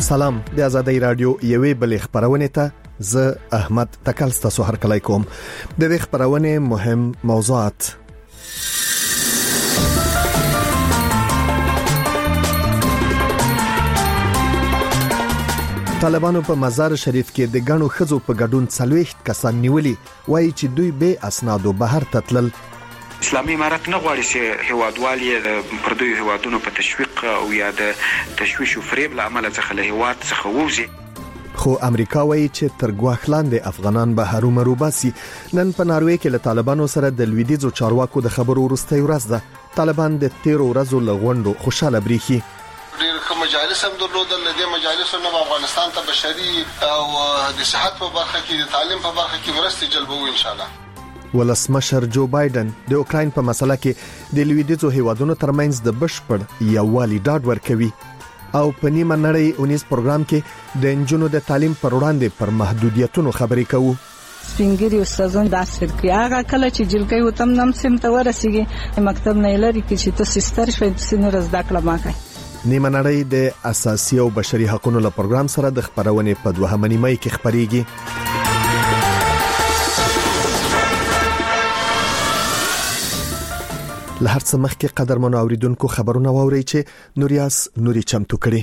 سلام د آزادۍ رادیو یوې بلې خبرونه ته زه احمد تکل ستاسو هرکلی کوم. د دې خبرونه مهم موضوعات: طالبانو په مزار شریف کې د غنو خزو په ګډون 40 کسان نیولي، وایي چې دوی به اسنادو بهر تتلل. اسلامي امارت نه غواړي چې هیوادوالي د پردوی هیوادونو په تشویق او یا د تشویش او فریب له عمله څخه له هیواد څخه ووزي. خو امریکا وایي چې تر ګواښ لاندې افغانان به هرومرو باسي. نن په ناروې کې له طالبانو سره د لویدیځو چارواکو د خبرو وروسته ورځ ده. طالبان د 13 ورځو لغونډو خوشاله بریخي. ډېر کوم مجالس هم درلودل. د مجالسو نه افغانستان ته بشري او د صحت په برخه کې د تعلیم په برخه کې مرستې جلبوي ان شاء الله. ولسمشر جو بایدن د اوکراین په مسله کې د لویدیځو هیوادونو ترمنځ د بشپړ یووالي ډاډ ورکوي او په نیمه نړۍ اونیز پروګرام کې د انجونو د تعلیم پر وړاندې پر محدودیتونو خبرې کوو. سپینګری استادان د اثر کې هغه کله چې جلګي وتم نم سم ته ورسیږي مکتب نه لري کې چې تاسو ستر شوي سینور زده کړه ماکه. نیمه نړۍ د اساسي او بشري حقوقو له پروګرام سره د خبرونه په 2 نیمه کې خبريږي. لهر څه مخکې قدرمنو اوریدونکو خبرونه واوري چې نوریاس نوري چمتو کړي.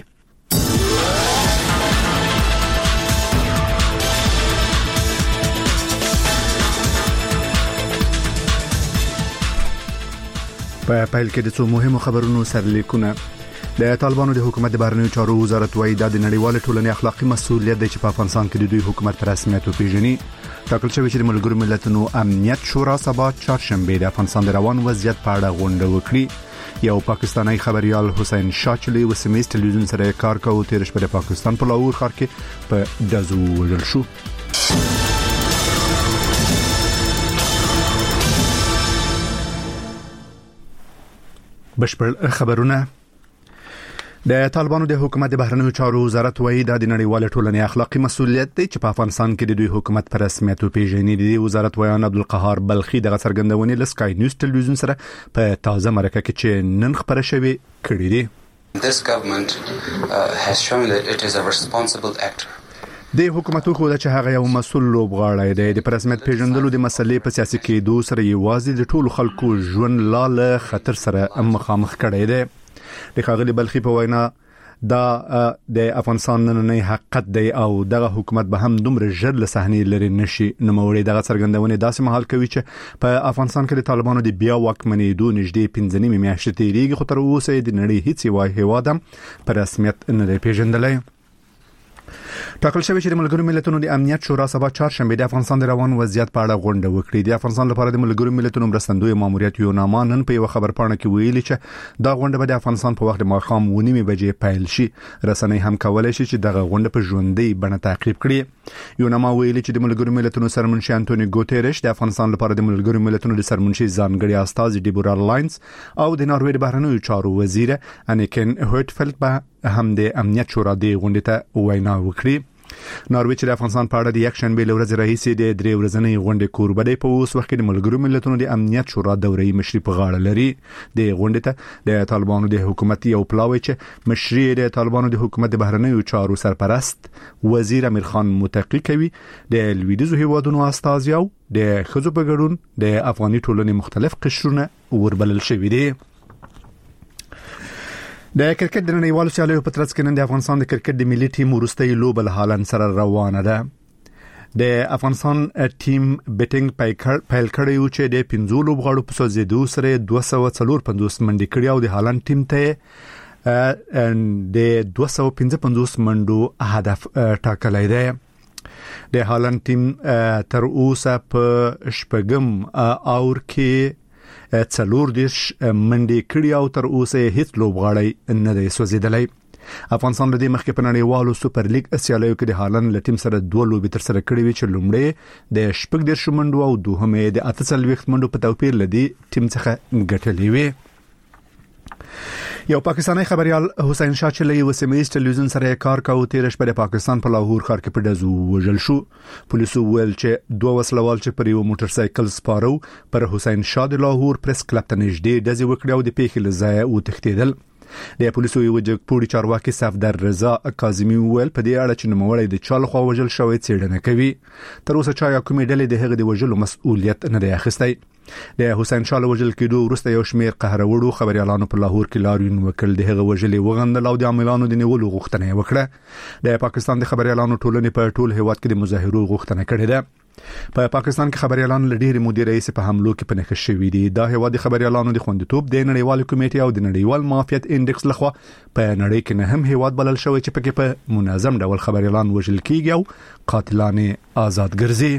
په پیل کې د څو مهمو خبرونو سرلیکونه. د طالبانو د حکومت د بهرنیو چارو وزارت وايي د نړیوال ټولنې اخلاقی مسؤلیت دی چې په افغانستان کې د دوی حکومت پر رسمیت وپیژني. ټاکل شوی چې د ملګرو ملتونو امنیت شورا سبا چهارشنبه د افغانستان د روان وضعیت په اړه غونډه وکړي. یو پاکستانی خبريال حسین شاچلی وسمیز ټلویزیون سره کار کوي. تیر شپه د پاکستان په لاهور ښار کې په دزو وژل شو. بشپړ خبرونه. د طالبانو د حکومت د بهرنیو چارو وزارت وايي د نړیوال ټولنې اخلاقی مسؤلیت دی چې په افغانستان کې د دوی حکومت پر رسمیت وپیژني. د وزارت ویان عبدالقهار بلخي د څرګندونې لسکای نیوز ټلویزیون سره په تازه مرکه کې چې نن خبره شوې کړې دي. This government has shown that it is a responsible actor. د حکومتو خو د چې هغه یو مسؤل لوبغاړی دی. د رسمیت پیژندلو د مسلې په سیاسي کېدو سره یوازې د ټولو خلکو ژوند لاله خطر سره مخامخ کړی دی. د ښاغلي بلخي په وینا دا د افغانستان نننی حقیقت دی او دغه حکومت به هم دومره ژر له صحنې لري نشي. نوموړي دغه څرګندونه داسې مهال کوي چې په افغانستان کې د طالبانو د بیا واکمنېدو نږدې 15 میاشتې تیریږي، خو تر اوسه د نړۍ هیڅ یو هیواد هم په رسمیت نه دی پیژندلی. ټاکل شوی چې د ملګرو ملتونو د امنیت شورا سبا چهارشنبه د افغانستان د روان وضعیت په اړه غونډه وکړي. د افغانستان لپاره د ملګرو ملتونو مرستندوی ماموریت یوناما نن په یو خبرپاڼه کې ویلي چې دا غونډه به د افغانستان په وخت د ماښام 9:30 بجې پیل شي. رسنۍ هم کولای شي چې دغه غونډه په ژوندۍ بڼه تعقیب کړي. یوناما ویلي چې د ملګرو ملتونو سرمنشي انټونی ګوتيرش د افغانستان لپاره د ملګرو ملتونو د سرمنشي ځانګړي استاذ ډیبورا لاینز او د ناروې د بهرنیو چارو وزیر انیکن هوټفلد به هم د امنیت شورا د غونډې ته وینا وکړي. ناروې چې د افغانستان په اړه د یک شنبه له ورځې راهیسې د 3 ورځې غونډې کوربه دی. په اوس وخت کې د ملګرو ملتونو د امنیت شورا دورې مشري په غاړه لري. د غونډې ته د طالبانو د حکومت یو پلاوی چې مشري د طالبانو د حکومت د بهرنیو چارو سرپرست وزیر امیر خان متقی کوي. د لویدیځو هیوادونو استازیو د خزو په ګډون د افغاني ټولنې مختلف قشرونه وربلل شوي دي. د کرکټ د نړیوالو سیالیو په ترڅ کې نن د افغانستان د کرکټ د ملي ټیم وروستۍ لوبه له هالند سره روانه ده. د افغانستان ټیم بیټینګ پیل کړی و چې د 15 لوبغاړو په سوځېدو سره 254 منډې کړې او د هالند ټیم ته د 255 منډو هدف ټاکلی دی. د هالند ټیم تر اوسه په شپږم اور کې 40 منډې کړې او تر اوسه هیڅ لوبغاړی نه دی سوځېدلی. افغانستان د دې مخکې په نړیوالو سوپر لیګ سیالیو کې د هالند له ټیم سره 2 لوبې تر سره کړې وي چې لومړی د 14 منډو او دوهمه د 48 منډو په توپیر لدی ټیم څخه ګټلې وي. یو پاکستانی خبريال حسین شاچلی وسمیز ټلویزیون سره کار کوي. تیر شپه د پاکستان په لاهور ښار کې په دزو وژل شو. پولیسو ویل چې 2 وسلوال چې پر یو موټر سایکل سپارو پر حسین شاه د لاهور پریس کلب ته نږدې دزې وکړ او د پیښې له ځایه وتښتیدل. د پولیسو یو جګپوړي چارواکي صفدر رضا کاظمی ویل په دې اړه چې نوموړی د چا لخوا وژل شوی څېړنه کوي. تر اوسه چا یا کومې ډلې د هغه د وژلو مسؤلیت نه دی اخیستی. د حسین شاه وژل کېدو وروسته یو شمېر قهروړو خبريالانو په لاهور کې لاریون وکړ. د هغه وژلې وغندل او د عاملانو د نیولو غوښتنه وکړه. د پاکستان د خبريالانو ټولنې په ټول هیواد کې د مظاهرو غوښتنه کړې ده. په پاکستان کې خبريالان له ډېرې مودې راهیسې په حملو کې پنهښ شوي دي. دا هیواد د خبريالانو د خوندیتوب د نړیوال کمیټې او د نړیوال معافیت انډکس لخوا په نړۍ کې نه هم هیواد بلل شوی چې پکې په منظم ډول خبريالان وژل کیږي او قاتلان آزاد ګرځي.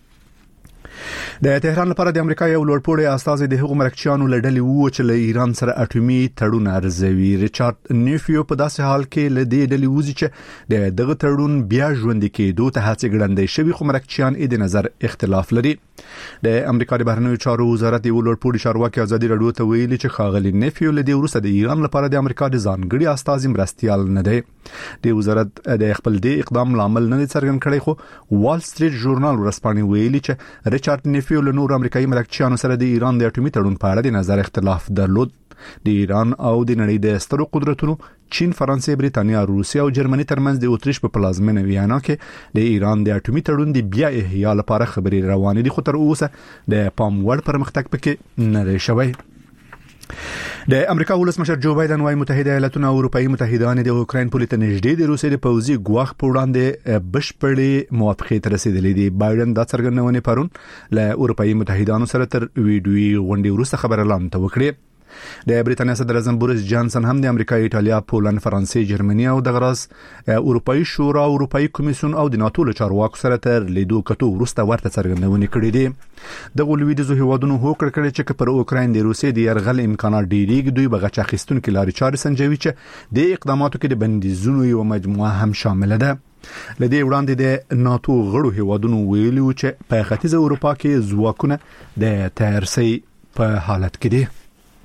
د تهران لپاره د امریکا یو لوړپوړی استازی د هغو مرکچیانو لړلې وو چې له ایران سره اټومي تړون ارزوي. ریچارډ نیفیو په داسې حال کې له دې ډلې وځي چې دغه تړون بیا ژوند کېدو ته هڅې ګړندې شوي، خو مرکچیان د نظر اختلاف لري. د امریکا د بهرنیو چارو وزارت یو لوړپوړی چارواکي ازادي راډیو ته ویلي چې ښاغلي نیفیو له دې وروسته د ایران لپاره د امریکا د ځانګړي استازي مرستیال نه دی. د وزارت د خپل دې اقدام لامل نه څرګند کړي، خو وال سټریټ ژورنال ورسپانې ویلي چې ریچارډ نیفیو له نور امریکایي مرکچیانو سره د ایران د اټومي تړون په اړه د نظر اختلاف درلود. د ایران او د نړۍ د سترو قدرتونو چین، فرانسې، بریتانیا، روسیه او جرمني ترمنځ د اوتریش په پلازمینه ویانا کې د ایران د اټومي تړون د بیا احیا لپاره خبرې روانې دي، خو تر اوسه د پام وړ پرمختګ پکې نه دی شوی. د امریکا ولسمشر جو بایدن وايي متحده ایالاتونه او اروپאי متحدان د اوکراین پولیس ته نږدې د روسیې د پوځي ګواښ په وړاندې بشپړې موافقې ته رسیدلې دي. بایدن دا څرګندونه پرون له اروپאי متحدانو سره تر ویډیوي غونډې وروسته خبريالانو ته وکړه. د بریتانیا صدر اعظم بوریس جانسن هم د امریکا، ایټالیا، پولند، فرانسې، جرمني او د غرض اروپאי شورا، اروپאי کمیسیون او د ناتو له چارواکو سره تر لیدو کتو وروسته ورته څرګندونه کړې دي. د لویدیځو هیوادونو هوکړه کړې چې پر اوکراین د روسیې د يرغل امکانات ډېریږي، دوی بغچ اخیستونکو لارې چارې سنجوي چې د اقداماتو کې د بندیزونو یو مجموعه هم شامل ده. لدې وړاندې د ناتو غړو هیوادونو ویلي چې په ختیځه اروپا کې ځواکونه د تیارسي په حالت کې دي.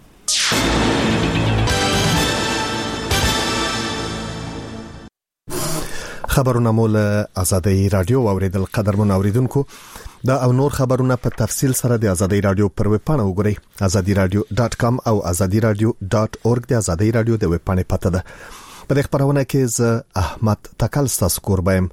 خبرونه مول آزادۍ رادیو اوریدل قدرمن اوریدونکو دا او نور خبرونه په تفصیل سره د آزادۍ رادیو پر ویب پاڼه وګورئ azadiradio.com او azadiradio.org د آزادۍ رادیو د ویب پاڼې پته ده. په دې خبرونه کې ز احمد تکل ستاسو قربایم،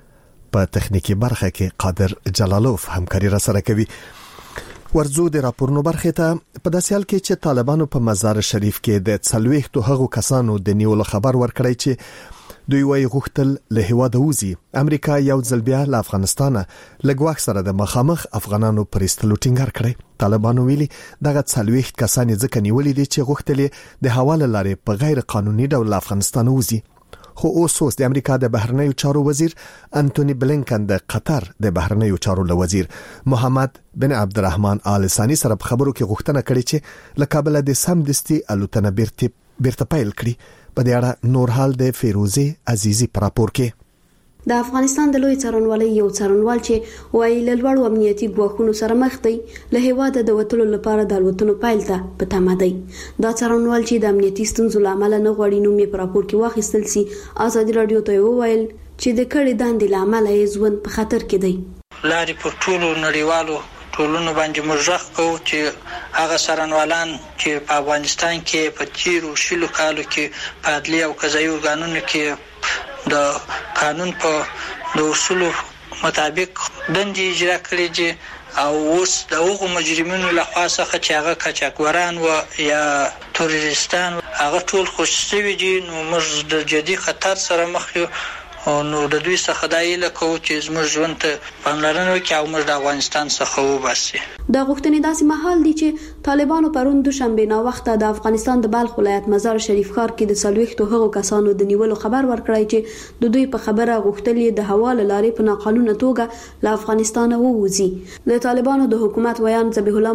په تخنیکی برخه کې قادر جلالوف همکاري را سره کوي. ورزو د راپورونو برخه ته په داسې حال کې چې طالبانو په مزار شریف کې د 40 هغو کسانو د نیولو خبر ورکړی چې دوی وايي غوښتل له هیواده وځي. امریکا یو ځل بیا له افغانستان لګواک سره د مخامخ افغانانو پر استلو ټینګار کړی. طالبانو ویلي دغه 40 کسان ځکه نیولې دي چې غوښتل د حواله لارې په غیر قانوني ډول افغانستان وځي. خو اوس د امریکا د بهرنیو چارو وزیر انټونی بلینکن د قطر د بهرنیو چارو وزیر محمد بن عبدالرحمن آل ثانی سره په خبرو کې غوښتنه کړې چې له کابل د سمدستي الوتنه بیرته پیل کړي. په دې اړه نور حال د فیروزه عزیزی پر راپور کې د افغانستان د لوی څارنوالۍ یو څارنوال چې وایي له لوړو امنیتي ګواښونو سره مخ دی، له هیواده د وټلو لپاره د الوتنو پایل ته په تمه دی. دا څارنوال چې د امنیتي ستونزو لامل نه غواړي نوم یې په راپور کې واخیستل سي، آزادي رادیو ته وویل چې د کړي داندې لامل یې ژوند په خطر کې دی. لارې پر ټولو نړیوالو ټولونو باندې مرجح کوو چې هغه څارنوالان چې په افغانستان کې په تیرو شلو کالو کې په عدلي او قضایي ارګانونو کې د قانون په د اصولو مطابق دندې اجرا کړې دي، او اوس د هغو مجرمینو لخوا څخه چې هغه قاچاقبران و یا تروریستان هغه ټول خوشي شوي دي، نو موږ د جدي خطر سره مخ یو. نو د دوی څخه دا ایله کوو چې زموږ ژوند ته پاملرنه وکړي او موږ د افغانستان څخه وباسي. دا غوښتنې داسې مهال دي چې طالبانو پرون دوشنبه ناوخته د افغانستان د بلخ ولایت مزار شریف ښار کې د 40 هغو کسانو د نیولو خبر ورکړی چې د دوی په خبره غوښتل د حواله لارې په ناقانونه توګه له افغانستان ووځي. د طالبانو د حکومت ویان ذبیح الله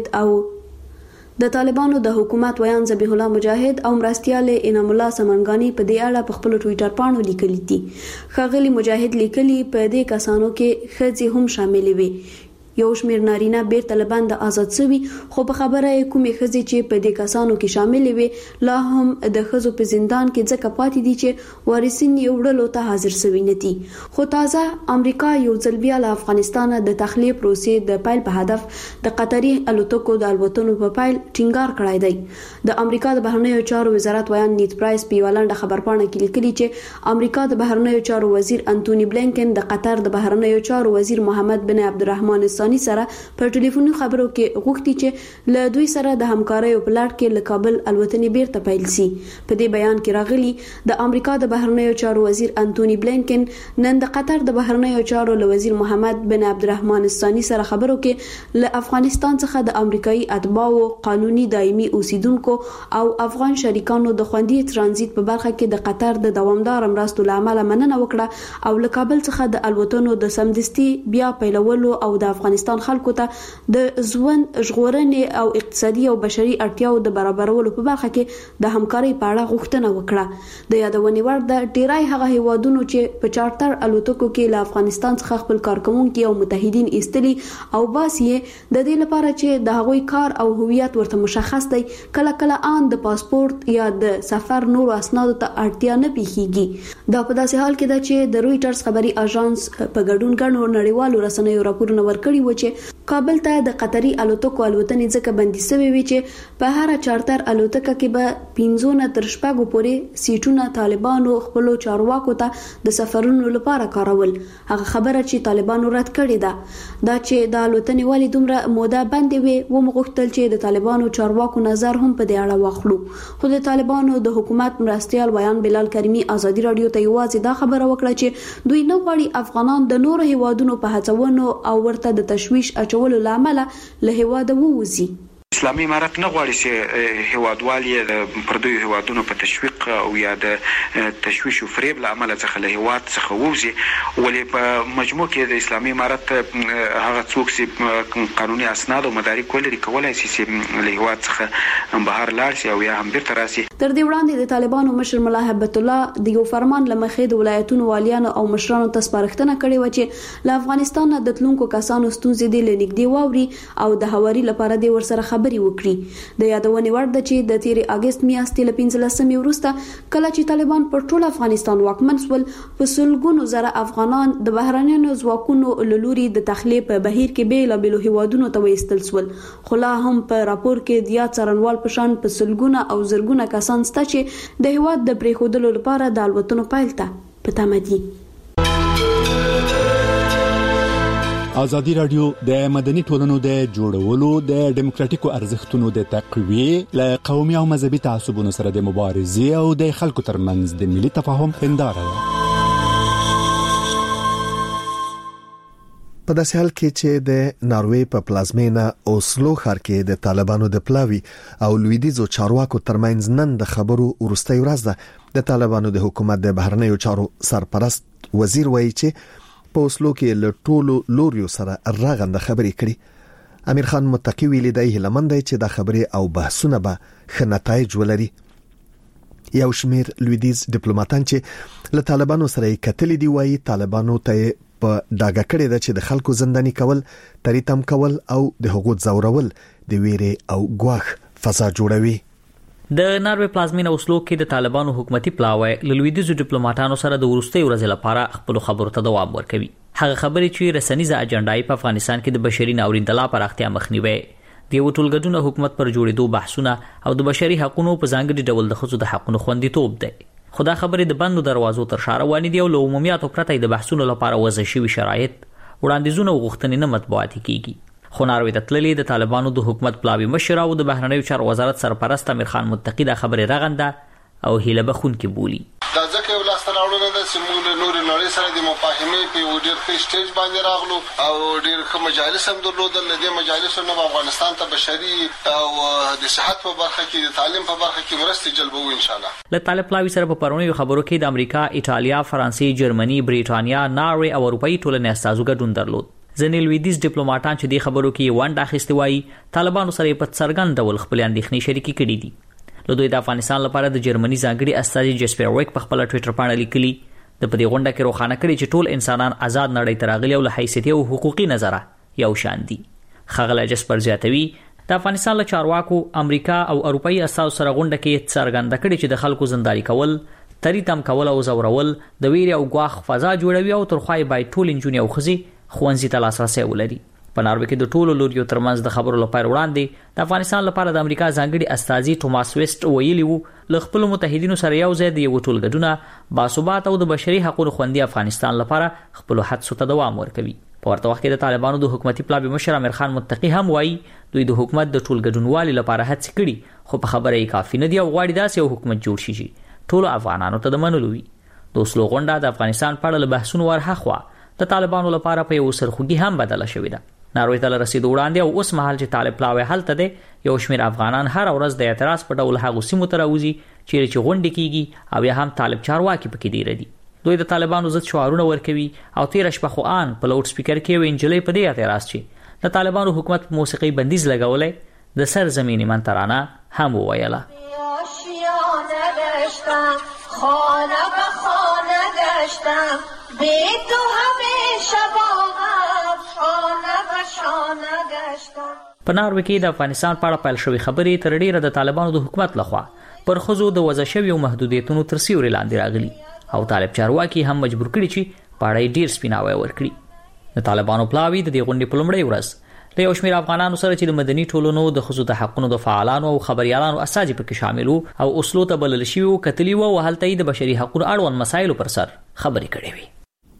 مجاهد او مرستیال انعام الله سمنګانی په دې اړه په خپل ټوئیټر باندې لیکلي دي. ښاغلي مجاهد لیکلي په دې کسانو کې ښځې هم شاملې وي یو شمېر نارینه بیرته له بنده آزاد شوي، خو په خبره یې کومې ښځې چې په دې کسانو کې شاملې وي لا هم د ښځو په زندان کې ځکه پاتې دي چې وارثین یې وړلو ته حاضر شوي نه دي. خو تازه امریکا یو ځل بیا له افغانستانه د تخلیه پروسې د پیل په هدف د قطري الوتکو د الوتنو په پیل ټینګار کړی دی. د امریکا د بهرنیو چارو وزارت ویان نیت پرایس په یوه لنډه خبرپاڼه کې لیکلي چې امریکا د بهرنیو چارو وزیر انټونی بلینکن د قطر د بهرنیو چارو وزیر محمد بن عبدالرحمن سره په ټلیفوني خبرو کې غوښتي چې له دوی سره د همکارۍ په لړ کې له کابل الوتنې بیرته پیل شي. په دې بیان کې راغلي د امریکا د بهرنیو چارو وزیر انټونی بلینکن نن د قطر د بهرنیو چارو له وزیر محمد بن عبدالرحمن سره خبرو کې له افغانستان څخه د امریکایي اتباعو قانوني دایمي اوسیدونکو او افغان شریکانو د خوندي ترانزیت په برخه کې د قطر د دوامدار مرستو لامل مننه وکړه او له کابل څخه د الوتنو د سمدستي بیا پیلولو او د افغانستان خلکو ته د ژوند ژغورنې او اقتصادي او بشري اړتیاو د برابرولو په برخه کې د همکارۍ په اړه غوښتنه وکړه. د یادونې وړ د ډیری هغه هیوادونو چې په چارټر الوتکو کې له افغانستان څخه خپل کارکونکي او متحدین ایستلي او باسي د دې لپاره چې د هغوی کار او هویت ورته مشخص دی، کله کله ان د پاسپورت یا د سفر نور اسنادو ته اړتیا نه پیښیږي. دا په داسې حال کې ده چې د رويټرز خبري اژانس په ګډون ګڼو نړیوالو رسنیو راپورونه ورکړي و چې کابل ته د قطري الوتکو الوتنې ځکه بندي شوې وي چې په هر چارټر الوتکه کې به 15 تر 20 پورې سیټونه طالبانو خپل چارواکو ته د سفرونو لپاره کارول. هغه خبره چې طالبانو رد کړې ده دا چې د الوتنې والی دومره موده بندي وي و مغوښتل چې د طالبانو چارواکو نظر هم په دې اړه واخلو. خو د طالبانو د حکومت مرستيال ویان بلال کریمی ازادي رادیو ته یوازې دا خبره وکړه چې دوی نه غواړي افغانان د نورو هیوادونو په هڅونو او ورته د تشویش اچولو لامل له هیواده ووزي. اسلامي امارت نه غواړي چې هیوادوال یې د پردیو هیوادونو په تشویق او یا د تشویش او فریب له امله څخه له هیواد څخه ووزي، ولې په مجموع کې د اسلامي امارت هغه څوک چې قانوني اسناد او مدارک ولري کولای شي چې له هیواد څخه بهر لاړ شي او یا هم بیرته راشي. تر دې وړاندې د طالبانو مشر ملا هبت الله د یو فرمان لمخې د ولایتونو والیانو او مشرانو ته سپارښتنه کړې و چې له افغانستان د تلونکو کسانو ستونزې د لنګدي واوري او د هواري لپاره د ورسره خبري وکړي. د یادونې وړ ده چې د 13 اگست میاشتې له 15 وروسته کله چې طالبان پر ټول افغانستان واکمن شول، په سلګونو زره افغانان د بهرنیانو ځواکونو له لوري د تخلیه په بهیر کې بیلابېلو هیوادونو ته وایستل شول. خو لا هم په راپور کې د یاد څارنوال په شان په سلګونه او زرګونه کسان شته چې د هیواد د پریښودلو لپاره د الوتنو پیل ته په تمه دي. ازادي رادیو د مدني ټولنو د جوړولو د ډیموکراتیکو ارزښتونو د تقویې له قومي او مذهبي تعصبونو سره د مبارزې او د خلکو ترمنځ د ملي تفاهم هنداره ده. په داسې حال کې چې د ناروې په پلازمینه اوسلو ښار کې د طالبانو د پلاوی او لویدیزو چارواکو ترمنځ نن د خبرو ورستۍ ورځ ده. د طالبانو د حکومت د بهرنیو چارو سرپرست وزیر وایي چې په اوسلو کې له ټولو لوریو سره راغنده خبرې کړي. امیر خان متقی ویلي دی هلمند دی چې د خبرې او بحثونه به ښه نتایج ولري. یو شمیر لویدیز ډیپلوماټان چې له طالبانو سره کتلې دی وایي طالبانو ته په داګه کړی ده چې د خلکو زنداني کول، تریتم کول او د حقوق زورول د ویرې او ګواښ فضا جوړوي. د ناروې پلازمینه اوسلو کې د طالبانو حکومتي پلاوی له لویدیزو ډیپلوماټانو سره د ورستۍ ورځې لپاره خپل خبرو ته دوام ورکوي. هغه خبرې چې رسنیزه اجنډای په افغانستان کې د بشري ناورین د لا پراختیا مخنیوي، د یو ټولګډون حکومت پر جوړېدو بحثونه او د بشري حقوقو په ځانګړي ډول د ښځو د حقوقو خوندیتوب دی. خدا خبرې د بندو دروازو تر شا روانې دي او له عمومیاتو پرته د بحثونو لپاره وضع شوي شرایط، وړاندیزونه او غوښتنې نه مطبوعاتي کیږي. خو ناروې ته تللې د طالبانو د حکومت پلاوی مشر او د بهرنیو چارو وزارت سرپرست امیر خان متقی د خبرې رغنده او هیله بخونکې بولی. دا ځکه یو لاس راوړل ده چې موږ له نورې نړۍ سره د مفاهمې په یو ډېر ښه سټیج باندې راغلو او ډېر ښه مجالس هم درلودل. له دې مجالسو نه افغانستان ته بشري او د صحت په برخه کې، د تعلیم په برخه کې مرستې جلبوو ان شاء الله. له طالب پلاوی سره په پرونیو خبرو کې د امریکا، ایټالیا، فرانسې، جرمني، بریټانیا، ناروې او اروپאי ټولنې استازو ګډون درلود. ځینې لویدیز ډیپلوماټان چې د خبرو کې ونډه اخیستې وایي طالبانو سره په څرګند ډول خپل اندېښنې شریکې کړې دي. له دوی د افغانستان لپاره د جرمني ځانګړي استازي جسپر ویک په خپل ټوئیټر باندې لیکلي د په دې غونډه کې روښانه کړي چې ټول انسانان آزاد نړۍ ته راغلي او له حیثیتي او حقوقي نظره یو شان دي. ښاغلی جسپر زیاتوي د افغانستان له چارواکو امریکا او اروپאי اساس سره غونډه کې څرګنده کړې چې د خلکو زنداني کول، تری تم کول او زورول د ویرې او ګواښ فضا جوړوي او ترخوای باید ټول نجونې او ښځې ښوونځي ته لاسرسی ولري. په ناروې کې د ټولو لوریو ترمنځ د خبرو لپاره وړاندې د افغانستان لپاره د امریکا ځانګړي استازي ټوماس ویسټ ویلي وو له خپل متحدینو سره یو ځای د یو ټولګډونه باثبات او د بشري حقوقو خوندي افغانستان لپاره خپل هڅو ته دوام ورکوي. په ورته وخت کې د طالبانو د حکومتي پلاوي مشر امیر خان متقی هم وایي دوی د حکومت د ټولګډونوالي لپاره هڅې کړي خو په خبره یې کافي نه دي او غواړي داسې یو حکومت جوړ شي چې ټولو افغانانو ته د منلو وي. د اوسلو غونډه د افغانستان په اړه له بحثونو ورهاخوا د طالبانو لپاره په یو سرخوږي هم بدله شوې ده. ناروې ته رسیدو وړاندې او اوس مهال چې طالب پلاوی هلته دی، یو شمېر افغانان هر ورځ د اعتراض په ډول هغو سیمو ته راوځي چیرې غونډې کیږي او یا هم طالب چارواکي پکې ډېر دي. دوی د طالبانو ضد شعارونه ورکوي او تیر شپه خو ان په لاوډ سپیکر کې یو انجلۍ په دې اعتراض چې د طالبانو حکومت په موسیقي بندیز لګولې د سرزمینی من ترانه هم وویله. خانه به خانه گشتم بی تو همیشه باغم شانه به شانه گشتم. په ناروې کې د افغانستان په اړه پیل شوې خبرې تر ډیره د طالبانو د حکومت لخوا پر ښځو د وضع شویو محدودیتونو تر سیوري لاندې راغلي او طالب چارواکي هم مجبور کړي چې په اړه ډیر سپیناوی ورکړي. د طالبانو پلاوی د دې غونډې په لومړۍ ورځ د یو شمېر افغانانو سره چې د مدني ټولنو د ښځو د حقونو د فعالانو او خبريالانو اساسي پکې شامل وو او اوسلو ته بلل شوي وو کتلي وو او هلته د بشري حقوقو اړوند مسایلو پر سر خبرې کړې وي.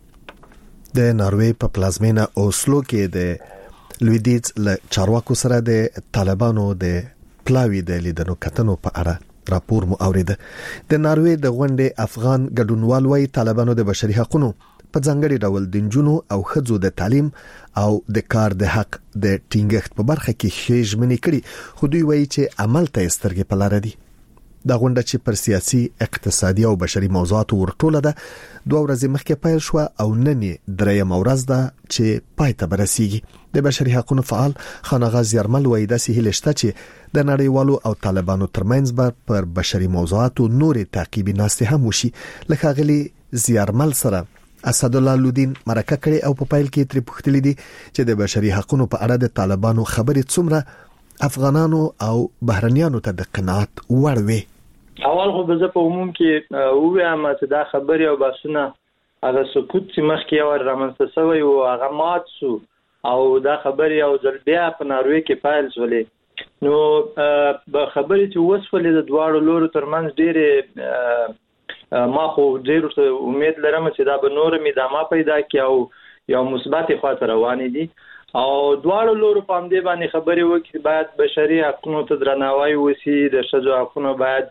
د ناروې په پلازمینه اوسلو کې د لویدیز له چارواکو سره د طالبانو د پلاوی د لیدنو کتنو په اړه راپور مو اوریده. د ناروې د غونډې افغان ګډونوال وايي طالبانو د بشري حقوقو په ځانګړي ډول د نجونو او ښځو د تعلیم او د کار د حق د ټینګښت په برخه کې ښېژمنې کړي خو دوی وایي چې عمل ته سترګې په لار دي. دا غونډه چې پر سیاسي، اقتصادي او بشري موضوعاتو ورټوله ده 2 ورځې مخکې پیل شو او نن درېیم ورځ ده چې پای ته برسیږي. د بشري حقوقو فعال خانغا زیارمل وایي داسې هیله شته چې د نړیوالو او طالبانو ترمنځ به پر بشري موضوعاتو نورې تعقیبي ناستې هم وشي. لکه غلي زیارمل سره اسد الله لودین مرکه کړي او په پایل کې تر پوښتلې دي چې د بشري حقوقو په اړه د طالبانو خبرې څومره افغانانو او بهرنیانو ته د قناعت وړ وي. اول خو به په عموم کې وایم چې دا خبرې او بحثونه هغه سکوت چې مخکې یو رامنځته شوی او هغه مات شو او دا خبرې او ځل بیا په ناروې کې پایل شولې. نو به خبرې چې وسولې د دواړو لورو ترمنځ ډېرې ما خو ډېر امید لرم چې دا به نور ادامه پیدا کړي او یو مثبت خواته روانې دي او دواړو لورو په همدې باندې خبرې وکړي باید بشري حقوقو ته درناوی وشي، د ښځو حقوقو باید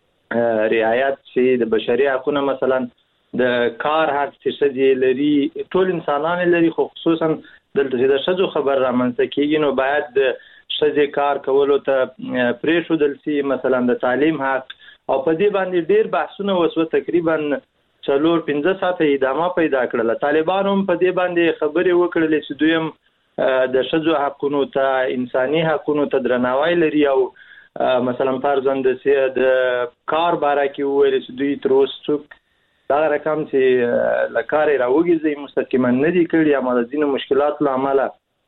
رعایت شي، د بشري حقوقو مثلا د کار حق چې ښځې لري ټول انسانان لري خو خصوصا دلته د ښځو خبر رامنځته کېږي نو باید د ښځې کار کولو ته پرېښودل شي، مثلا د تعلیم حق او په دې باندې ډېر بحثونه وسو تقریبا 4-5 ساعته ادامه پیدا کړل. طالبانو هم په دې باندې خبرې وکړلې چې دوی د ښځو حقوقو ته انساني حقوقو ته درناوی لري او مثلا فرضاً د کار باره کې وویل چې دوی تر اوسه څوک دا رقم چې لکاري راوګي مستقیما نه دي کړی اما د ځینو مشکلاتو له امله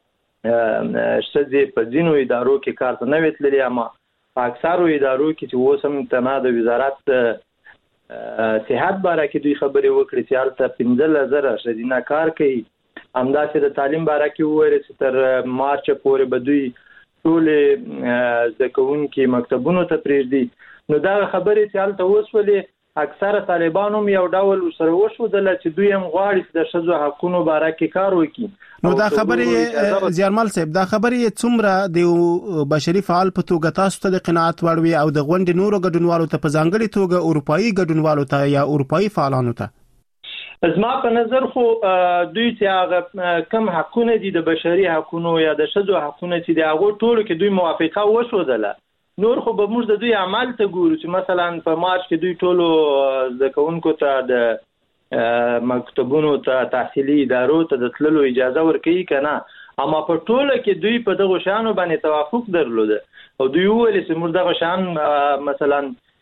ښځې په ځینو ادارو کې کار ته نه وتلې اما په اکثرو ادارو کې چې اوسم تنه د وزارت صحت باره کې دوی خبرې وکړي چې هلته 15,000 ښځینه کار کوي. همداسې د تعلیم باره کې وویل چې تر مارچ پورې به دوی ټول زده کوونکي مکتبونو ته پرېږدي. نو دا خبرې چې هلته وسولې اکثره طالبان هم یو ډول سره وښودل چې دوی هم غواړي چې د ښځو حقوقو باره کې کار وکړي. نو دا خبرې زیارمل صاحب دا خبرې څومره د بشري فعال په توګه تاسو ته د قناعت وړ وي او د غونډې نورو ګډونوالو ته په ځانګړي توګه اروپאי ګډونوالو ته یا اروپאי فعالانو ته؟ زما په نظر خو دوی چې هغه کم حقونه دي د بشري حقوقو یا د ښځو حقونه چې د هغو ټولو کې دوی موافقه وښودله. نور خو به موږ د دوی عمل ته ګورو چې مثلا په مارچ کې دوی ټولو زده کوونکو ته د مکتبونو ته تحصیلي ادارو ته د تللو اجازه ورکوي که نه، اما په ټوله کې دوی په دغو شیانو باندې توافق درلوده او دوی وویل چې موږ دغه شیان مثلا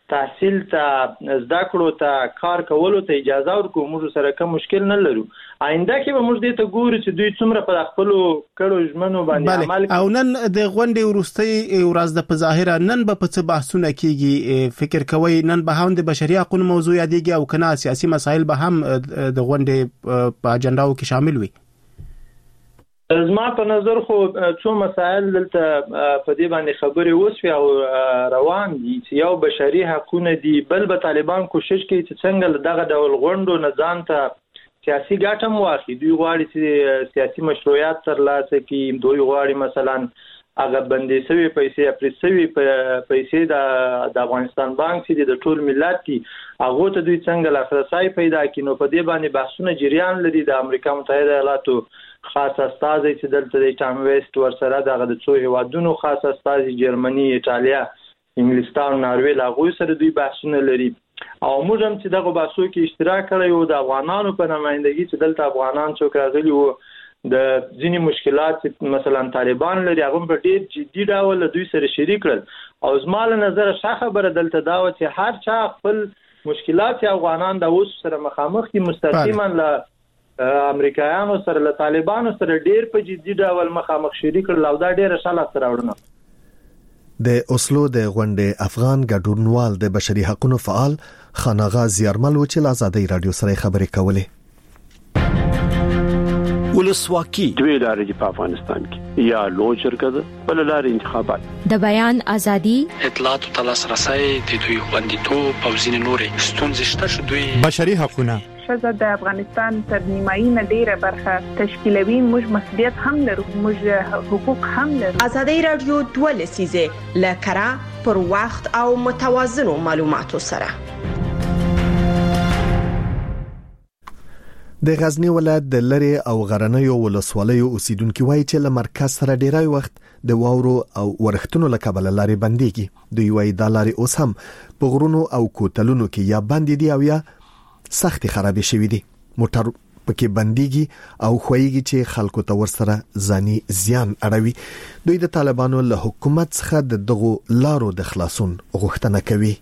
تحصیل ته زده کړو ته کار کولو ته اجازه ورکو موږ سره کوم مشکل نه لرو. آینده کې به موږ دې ته ګورو چې دوی څومره په خپل کړو ژمنو باندې عمل کوي. او نن د غونډې وروستۍ ورځ د په ظاهره نن به په څه بحثونه کیږي فکر کوي؟ نن به هم د بشري حقوقو موضوع یادېږي او کنه سیاسي مسایل به هم د غونډې په اجنډاو کې شامل وي؟ زما په نظر خو څو مسایل دلته په دې باندې خبرې وسوي او روان دي چې یو بشري حقوقونه دي، بل به طالبان کوشش کوي چې څنګه دغه ډول غونډو نه ځان ته سیاسي ګټه واخلي. دوی غواړي چې سیاسي مشروعیت ترلاسه کړي، دوی غواړي مثلا هغه بندي سوي پیسې اپریسوي پیسې د افغانستان بانک چې د ټول ملت دي هغه ته دوی څنګه لاسرسي پیدا کړي. نو په دې باندې بحثونه جریان لري. د امریکا متحده ایالاتو خاص استازي چې دلته د ټام ویسټ ورسره دغه د څو هیوادونو خاص استازي جرمني، ایتالیا، انګلستان، ناروې لاغوي سره دوی بحثونه لري. او موږ هم چې دغه بحثو کې اشتراک کړی او د افغانانو په نمائندګي چې دلته افغانان څوک راغلي وو د ځینې مشکلات مثلا طالبان لري هغه په ډیر جدي ډول دوی سره شریک کړل. او زما له نظر ښه خبره دلته دا و چې هر چا خپل مشکلات افغانان د اوس سره مخامخ دي، مستقیما له امریکایانو سره له طالبانو سره ډیر په جدي ډول مخامخ شریک کړل او دا ډیره ښه لاسته راوړنه. د اوسلو د غونډې افغان ګډونوال د بشري حقوقو فعال خاناغا زیارمل و چې آزادۍ رادیو سره خبرې کولې. ولسواکي دوی لارې په افغانستان کې یا لوی شرکت بل لارې انتخابات د بیان ازادي، اطلاعات او تلاسرسي د دوی خوندیتوب او ځینې نورې ستونزې شته شو. دوی بشري حقوقونه شزه د افغانستان تر نیمایي نه ډیره برخه تشکیلوي. موږ مسؤلیت هم لرو، موږ حقوق هم لرو. آزادۍ رادیو 2 لسیزه لکرا پر وخت او متوازنو معلوماتو سره. د غزنی ولایت د لری او غرنیو ولسوالیو اوسیدونکو وایي چې له مرکز سره ډیری وخت د واورو او ورښتونو له کبله لارې بنديږي. دوی وایي دا لارې اوس هم په غرونو او کوتلونو کې یا بندي دي او یا سختي خرابې شوې دي. موټر پکې بنديږي او خوېږي چې خلکو ته ورسره ځاني زیان اړوي. دوی د طالبانو له حکومت څخه دغه لارو د خلاصون غوښتنه کوي.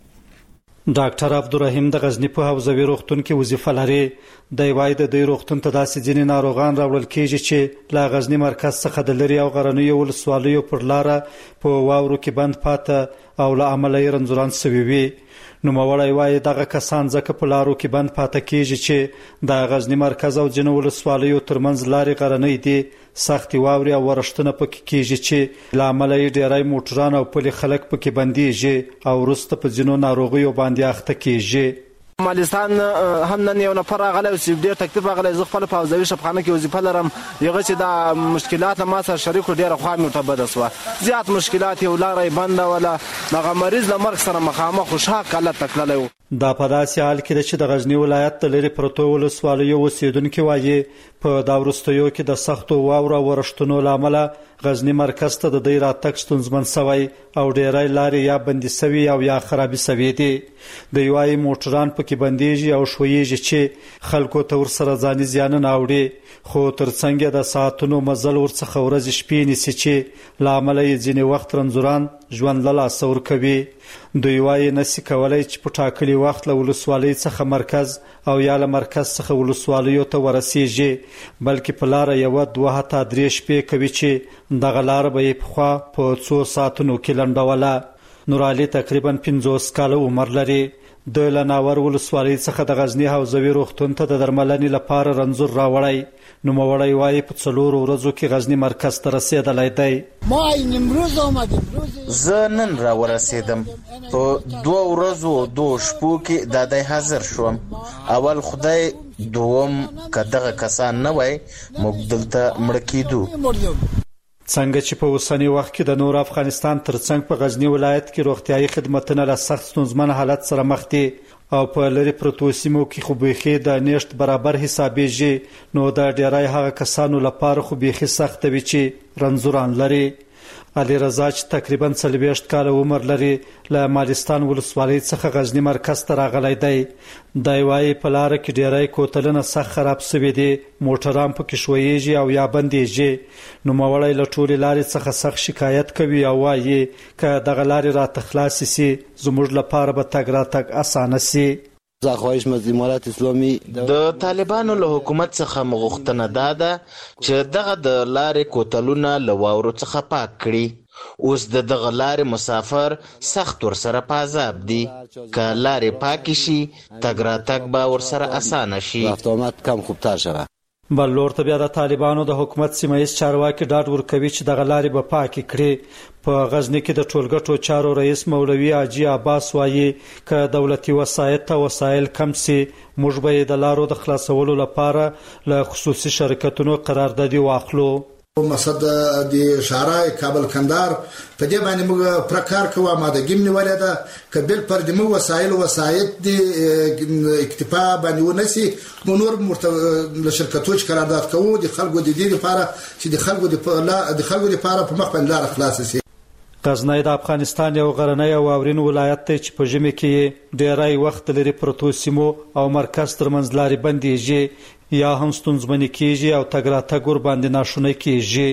ډاکټر عبدالرحیم د غزنی په حوزوي روغتون کې وظیفه لري. د وای د دوی روغتون ته داسې ځینې ناروغان راوړل کېږي چې لا غزنی مرکز څخه د لری او غرنیو ولسوالیو پر لار په واورو کې بند پاته او له عمله رنځوران سوي وي. نو مولای وای دغه کسان ځکه په لارو کې بند پاته کېږي چې د غزنی مرکز او جنو ولسوالیو ترمنځ لارې غرنۍ دي، سختي واوري او ورښتونه پکې کېږي چې له عمله ډیری موټران او پلي خلک پکې بنديږي او وروسته په جنو ناروغیو باندې اخته کېږي. مالستان هم نن یو نفر راغلی چې ډېر تکلیف راغلی. زه خپل په حوزوي شفاخانه کې وظیفه لرم. یغه چې دا مشکلات ما سره شریکو ډېر خو مې ته بد اسوه زیات مشکلات یو لارې بنده ولا دغه مریض له مرګ سره مخامخ خوشحال کله تکللی. دا په داسې حال کې چې د غزنی ولایت د لری پروتو ولسوالیو اوسیدونکو وایي په دا وروستیو کې د سختو واورو او ورښتونو لامل غزنی مرکز ته د دې راتګ ستونزمن شوی او ډیری لارې یا بندي شوی او یا خرابې شوی دي. د یوای موټران پکې بنديږي او شویږي چې خلکو ته ورسره ځاني زیان نه اوري. خو ترڅنګ د ساعتونو مزل ورڅخه ورځ شپې نسی چې لامل یې ځینې وخت رنځوران ژوند له لاسه ورکوي. دوی وایي نسی کولای چې په ټاکلي وخت له ولسوالۍ څخه مرکز او یا له مرکز څخه ولسوالیو ته ورسیږي، بلکې په لار یو 2 حتی 3 شپې کوي چې دغه لار به یې پخوا په 2 ساعتونو کې لنډوله. نور علي تقریبا 50 کاله عمر لري. د لناور ولسوالۍ څخه د غزنی حوزوي روغتون ته د درملنې لپاره رنځور راوړی. نو موړی وایي په 4 ورځو کې غزنی مرکز ته رسیدلی دی. ما امروز آمدم. زه نن را ورسیدم. په 2 ورځو 2 شپو کې دادای حاضر شوم. اول خدای دوم کداغه کسان نه وای موږ دلته مړ کېدو. څنګه چې په اوسنی وخت کې د نور افغانستان ترڅنګ په غزنی ولایت کې روغتیايي خدماتونه له سخت ستونزمن حالت سره مخ دي او په لری پروتو سیمو کې خو بيخي د نشټ برابر حسابېږي، نو د ډیرای هغه کسانو لپاره خو بيخي سخت وي چې رنځوران لري. علي رضا چې تقریبا 40 کال عمر لري له مالستان ولسوالۍ څخه غزنی مرکز ته راغلی دی. دی وايي په لار کې ډیری کوتلونه سخت خراب شوي دي، موټران پکې ښویېږي او یا بندېږي. نو موړی له ټولې لارې څخه سخت شکایت کوي او وايي که دغه لارې راته خلاصې سي زموږ لپاره به تګ راتګ اسانه سي. د طالبانو له حکومت څخه مغوښتنه ده چې دغه د لارې کوتلونه له واورو څخه پاک کړي. اوس دغه لارې مسافر سخت ورسره په عذاب دي. که لارې پاکې شي تګ راتګ به ورسره اسانه شي. بل لور ته بیا د طالبانو د حکومت سیمایي چارواکي ډاډ ورکوي چې دغه لارې به پاکې کړي. په غزنی کې د ټولګټو چارو رئیس مولوي حاجی عباس وايي که دولتي وسایل کم سي موږ به د لارو د خلاصولو لپاره له خصوصي شرکتونو قراردادي واخلو. مقصد د شارع کابل کندهار په دې باندې موږ پرکار کوو ماده ګم نیولې ده کبل پر د مو وسایل د اکتفا باندې ونسي نو نور له شرکتونو قرارداد کوو د خلکو د دې لپاره چې د خلکو لپاره په مخ باندې لار خلاص شي. غزنی د افغانستان یو غرنی او واورین ولایت دی چې په ژمي کې ډیری وخت لري پروتو سیمو او مرکز ترمنځ لارې بندېږي یا هم ستونزمنې کېږي او تګ راتګ ورباندې ناشونی کېږي.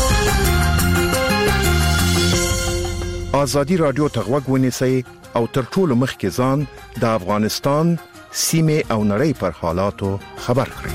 ازادي رادیو ته غوږ ونیسئ او تر ټولو مخکې ځان د افغانستان سیمې او نړۍ پر حالاتو خبر کړئ.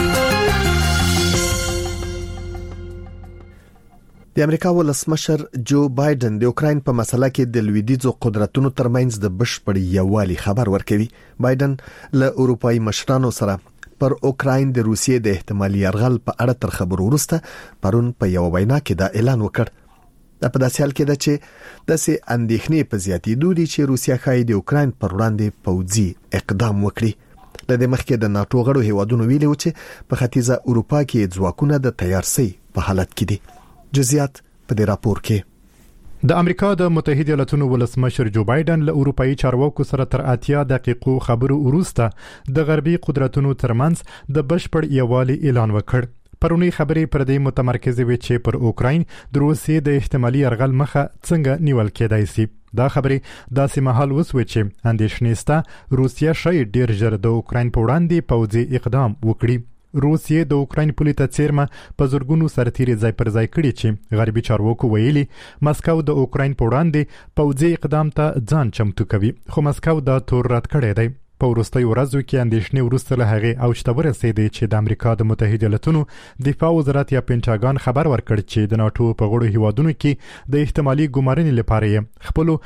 د امریکا ولسمشر جو بایدن د اوکراین په مسله کې د لویدیځو قدرتونو ترمنځ د بشپړ یووالي خبر ورکوي. بایدن له اروپאי مشرانو سره پر اوکراین د روسیې د احتمالي یرغل په اړه تر خبرو وروسته پرون په یو وینا کې دا اعلان وکړ. دا په داسې حال کې ده چې داسې اندېښنې په زیاتېدو دي چې روسیا ښایي د اوکراین پر وړاندې پوځي اقدام وکړي. له دې مخکې د ناتو غړو هیوادونو ویلي و چې په ختیځه اروپا کې ځواکونه د تیارسۍ په حالت کې دي. جزئیات په دې راپور کې. د امریکا د متحده ایالاتونو ولسمشر جو بایدن له اروپאי چارواکو سره تر 80 دقیقو خبرو وروسته د غربي قدرتونو ترمنځ د بشپړ یووالي اعلان وکړ. پرونی خبرې پر دې متمرکز وي چې پر اوکراین د روسیې د احتمالي یرغل مخه څنګه نیول کېدای شي. دا خبرې داسې مهال وسوي چې اندېښنې شته روسیا شاید ډیر ژر د اوکراین په وړاندې پوځي اقدام وکړي. روسیې د اوکراین پولې ته څیرمه په زورګونو سرتیري ځای پر ځای کړي چې غربي چارواکو ویلي مسکو د اوکراین په وړاندې پوځي اقدام ته ځان چمتو کوي، خو مسکو دا تور رد کړی دی. په وروستیو ورځو کې اندېښنې وروسته له هغې اوج ته ورسېدې چې د امریکا د متحده ایالاتونو دفاع وزارت یا پینټاګان خبر ورکړ چې د ناتو په غړو هیوادونو کې د احتمالي ګمارنې لپاره یې خپلو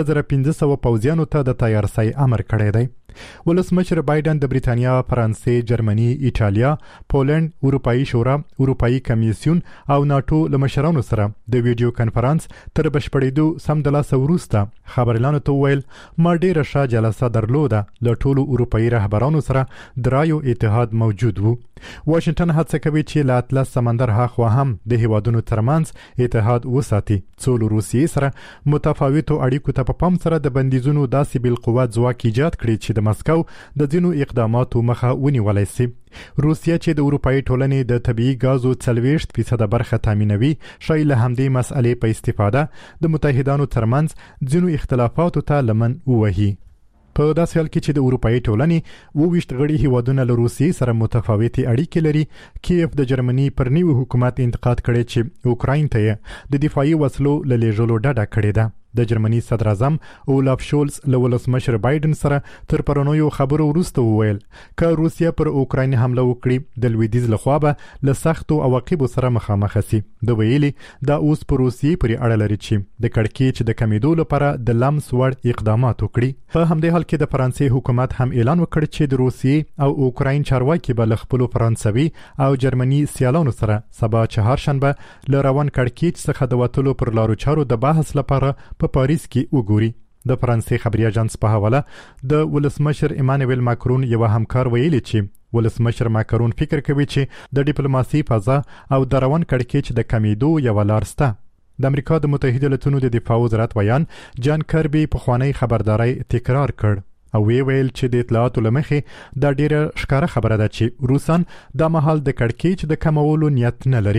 8500 پوځیانو ته د تیارسۍ امر کړی دی. ولسمشر بایدن د بریتانیا، فرانسې، جرمني، ایټالیا، پولند، اروپאי شورا، اروپאי کمیسیون او ناتو له مشرانو سره د ویډیو کانفرنس تر بشپړېدو سمدلاسه وروسته خبرلانو ته ویل ما ډیره ښه جلسه درلوده. له ټولو اروپאי رهبرانو سره د رایو اتحاد موجود وو. واشنگټن هڅه کوي چې له اطلس سمندر هاخوا هم د هیوادونو ترمنځ اتحاد وساتي څو له روسیې سره متفاوتو اړیکو ته په پام سره د بندیزونو داسې بالقوه ځواک ایجاد کړي چې د مسکو د ځینو اقداماتو مخه ونیولای شي. روسیا چې د اروپאי ټولنې د طبيعي غازو 40% برخه تامینوي شای له همدې مسئلې په استفاده د متحدانو ترمنځ ځینو اختلافاتو ته لمن ووهي. په داسې حال کې چې د اروپאי ټولنې 22 غړي هیوادونه له روسیې سره متفاوتې اړیکې لري، کیف د جرمني پر نیو حکومت انتقاد کړی چې اوکراین ته د دفاعي وسلو له لیږلو ډډه کړې ده. د جرمني صدر اعظم اولاف شولز له ولسمشر بایدن سره تر پرونیو خبرو وروسته وویل که روسیا پر اوکراین حمله وکړي د لویدیځ لخوا به له سختو عواقبو سره مخامخ شي. د ویلي دا اوس پر روسیې پورې اړه لري چې د کړکېچ د کمیدو لپاره د لمس وړ اقدامات وکړي. په همدې حال کې د فرانسې حکومت هم اعلان وکړ چې د روسیې او اوکراین چارواکي به له خپلو فرانسوي او جرمني سیالانو سره سبا چهارشنبه له روان کړکېچ څخه د وتلو پر لارو چارو د بحث لپاره په پاریس کې وګوري. د فرانسې خبري اژانس په حواله د ولسمشر ایمانوئل ماکرون یو همکار ویلي چې ولسمشر ماکرون فکر کوي چې د ډیپلوماسي فضا او د روان کړکېچ د کمیدو یو لار شته. د امریکا د متحده ایالاتونو د دفاع وزارت ویان جان کربي په خوانی خبرداري تکرار کړ او ویل چې د اطلاعاتو لمخې دا ډیره ښکاره خبره ده چې روسان د مهال د کړکېچ د کمولو نیت نه لري.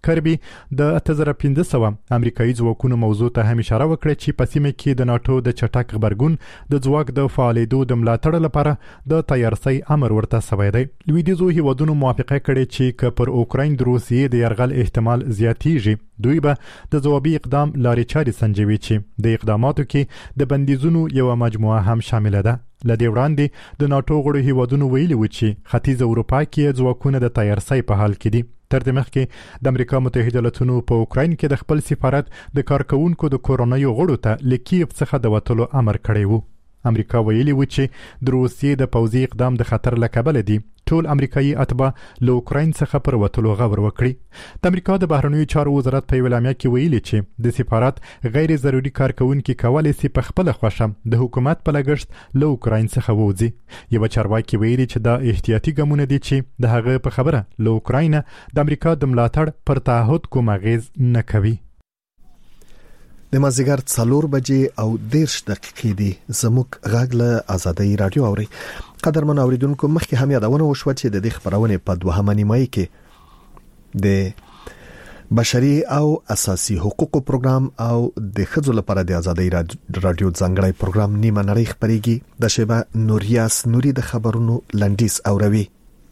کربي د 1500 امریکایي ځواکونو موضوع ته هم اشاره وکړه چې په سیمه کې د ناتو د چټک خبرګون د ځواک د فعالیدو د ملاتړ لپاره د تیارسي امر ورته شوی دی. لویدیځو هیوادونو موافقه کړې چې که پر اوکراین د روسیې د یرغل احتمال زیاتیږي دوی به د ځوابي اقدام لارې چارې سنجوي چې د اقداماتو کې د بندیزونو یو مجموعه هم شامل ده. لدې وړاندې د ناتو غړو هیوادونو ویلي و چې ختیځ اروپا کې ځواکونه د تیارسي په حال کې دي. تر دې مخکې د امریکا متحده ایالاتونو په اوکراین کې د خپل سفارت د کارکونکو د کورونایي غړو ته لکیف څخه د وټلو امر کړی و. امریکا ویلي و چې د روسیې د پوځي اقدام د خطر له کبله دي ټول امریکایي اتباع له اوکراین څخه پر وټلو غور وکړي. د امریکا د بهرنیو چارو وزارت په اعلامیه کې ویلي چې د سفارت غیر ضروري کارکونکو کولای شي په خپل خوښه د حکومت په لګښت له اوکراین څخه ووځي. یو چارواکي ویلي چې دا احتیاطي ګامونه دي چې د هغه په خبره له اوکراین د امریکا د ملاتړ پر تعهد کوم اغیز نه کوي. د مازیګر 4 بجې او 10 دقیقې دي زموږ غږ له آزادۍ رادیو اوري. قدرمن اوریدونکو مخکې هم یادونه وشوه چې د دې خبرونه په دوهمه نیمایي کې د بشري او اساسي حقوقو پروګرام او د ښځو لپاره د آزادۍ رادیو ځانګړی پروګرام نیمه نړۍ خبريږي. د شیبه نوریاس نوري د خبرونو لنډیز اوروي.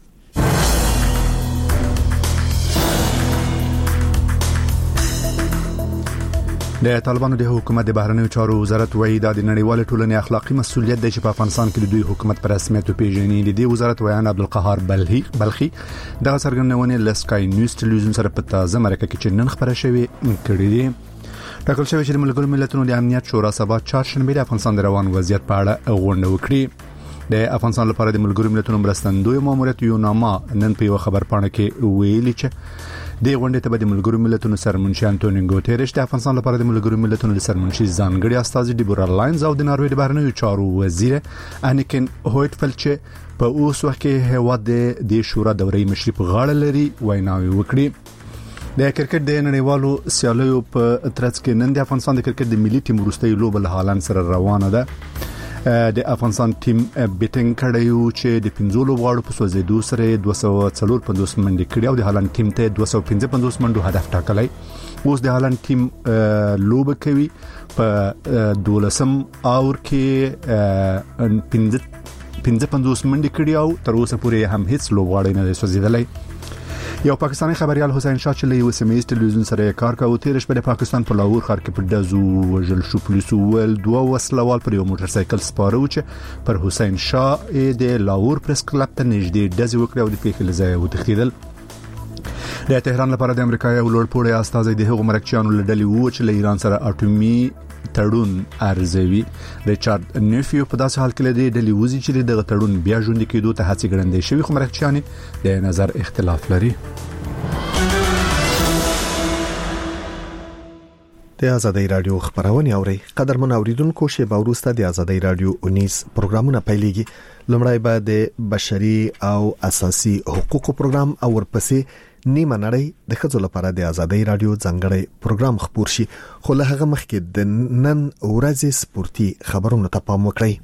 د طالبانو د حکومت د بهرنیو چارو وزارت وایي دا د نړیوال ټولنې اخلاقی مسؤلیت دی چې په افغانستان کې د دوی حکومت پر رسمیت پیژني. د دې وزارت ویان عبدالقهار بلخي د څرګندونې لسکای نیوز ټلویزیون سره په تازه مرکه کې چې نن خبره شوې کړې دي. ټاکل شوی چې د ملګرو ملتونو د امنیت شورا سبا چهارشنبه د افغانستان د روان وضعیت په اړه غونډه وکړي. د افغانستان لپاره د ملګرو ملتونو مرستندوی ماموریت یو نامه نن په یو خبر پاڼه کې ویلي چې د غونډې ته د ملګرو ملتونو سرمنشي انټونیو ګوتيريش د افغانستان لپاره د ملګرو ملتونو د سرمنشي ځانګړي استازي ډیبورا لاینز او د ناروې د بهرنیو چارو وزیر انیکن هویټفل چې په اوس وخت کې هواد د شورا دورې مشري په غاړه لري ویناوي وکړي. د کرکټ د نړیوالو سیالیو په ترڅ کې نن د افغانستان د کرکټ د ملي ټیم وروستۍ لوبه له هالند سره روانه ده. د افغانستان ټیم بیټینګ کړیو چې د 15 لوبغاړو په سوځېدو سره 254 منډې کړې او د هالند ټیم ته 255 منډو هدف ټاکلی. اوس د هالند ټیم لوبه کوي په 12 اور کې 55 منډې کړې او تر اوسه پورې هم هیڅ لوبغاړی نه دی سوځېدلی. یو پاکستانی خبريال حسین شاه چې له وسمیز ټلویزیون سره کار کوي تیرش په پاکستان په لاهور ښار کې په دزو وجل شو. پولیسو ول دوه وسلوال پر یو موټر سایکل سپاره و چې پر حسین شاه د لاهور پریس کلب ته نږدې دزي وکړ او د پیښې لځای وتښتیدل. د تهران لپاره د امریکا یو لوړ پوړی استازی د هغو مرکچیانو لړلې وو چې له ایران سره اټومي تړون ارزوي. ریچارډ نیفیو په داسې حال کې لدی د لیوزي چې د تړون بیا ژوند کېدو ته هڅې ګړندې شوی خو مرکچیان د نظر اختلاف لري. د آزادۍ رادیو خبرونه اوري. قدرمن اوریدونکو شیبه وروسته د آزادۍ رادیو 19 پروګرامونه پیلېږي. لومړی به د بشري او اساسي حقوقو پروګرام او ورپسې نیمه نړۍ د ښځو لپاره د آزادۍ رادیو ځانګړی پروګرام خبر شي. خو له هغه مخکې د نن ورځې سپورتي خبرونو ته پام وکړئ.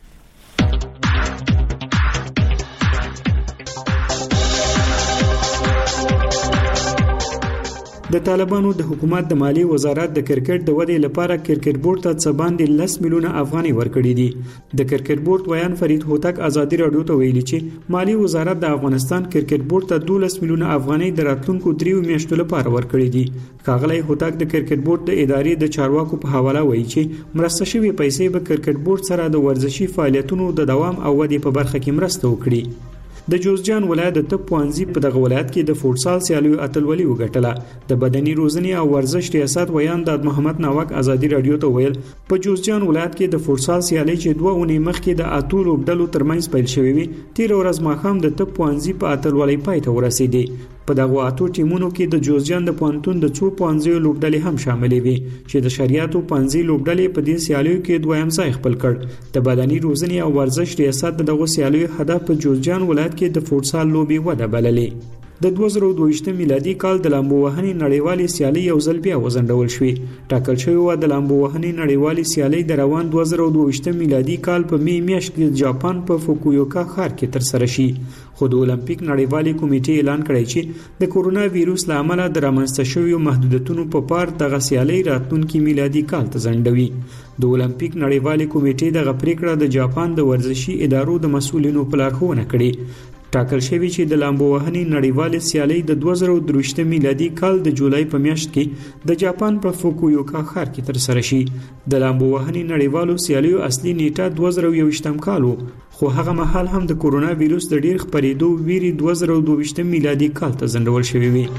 د طالبانو د حکومت د مالی وزارت د کرکټ د ودې لپاره کرکټ بورډ ته څه باندې 10 میلیونه افغانۍ ورکړي دي. د کرکټ بورډ ویان فرید هوتک آزادي رادیو ته ویلي چې مالی وزارت د افغانستان کرکټ بورډ ته 12 میلیونه افغانۍ د راتلونکو 3 میاشتو لپاره ورکړي دي. ښاغلی هوتک د کرکټ بورډ د ادارې د چارواکو په حواله وایي چې مرسته شوی پیسې به کرکټ بورډ سره د ورزشي فعالیتونو د دوام او ودې په برخه کې مرسته وکړي. د جوزجان ولایت د طب پوهنځي په دغه ولایت کې د فوټسال سیالیو اتلولي وګټله. د بدني روزنې او ورزش ریاست ویان د محمد ناوک آزادي رادیو ته ویل په جوزجان ولایت کې د فوټسال سیالي چې 2 اونۍ مخکې د اتو لوبډلو ترمنځ پیل شوې وي تیر ورځ ماښام د طب پوهنځي په اتلولي پای ته ورسېدي. په دغه اتو ټیمونو کې د جوزجان د پوهنتون د څو پوهنځیو لوبډلې هم شاملې وي چې د شریعتو پوهنځي لوبډلې په دې سیالیو کې دویم ځای خپل کړ. د بدني روزنې او ورزش ریاست دغه سیالیو هدف په جوزجان ولایت کې د فوټسال لوبي وده بللې. د 2022 میلادي کال د لامبو وهنې نړیوالې سیالي یو ځل بیا وزندول شوې. ټاکل شوی و د لامبو وهنې نړیوالې سیالي د روان 2022 میلادي کال په می میاشت کې د جاپان په فوکویوکا ښار کې ترسره شي. خو د اولمپیک نړیوالې کمیټې اعلان کړی چې د کورونا وایروس له امله د رامنځته شویو محدودیتونو په پار دغه سیالي راتلونکي میلادي کال ته ځنډوي. د اولمپیک نړیوالې کمیټې دغه پریکړه د جاپان د ورزشي ادارو د مسؤلینو په لارښوونه کړې. ټاکل شوی چې د لامبو وهنې نړیوالې سیالي د 2023 میلادي کال د جولای په میاشت کې د جاپان په فوکویوکا ښار کې ترسره شي. د لامبو وهنې نړیوالو سیالیو اصلي نیټه 2021 کال و، خو هغه مهال هم د کورونا وایروس د ډیر خپرېدو ویري 2022 میلادي کال ته ځنډول شوی وي.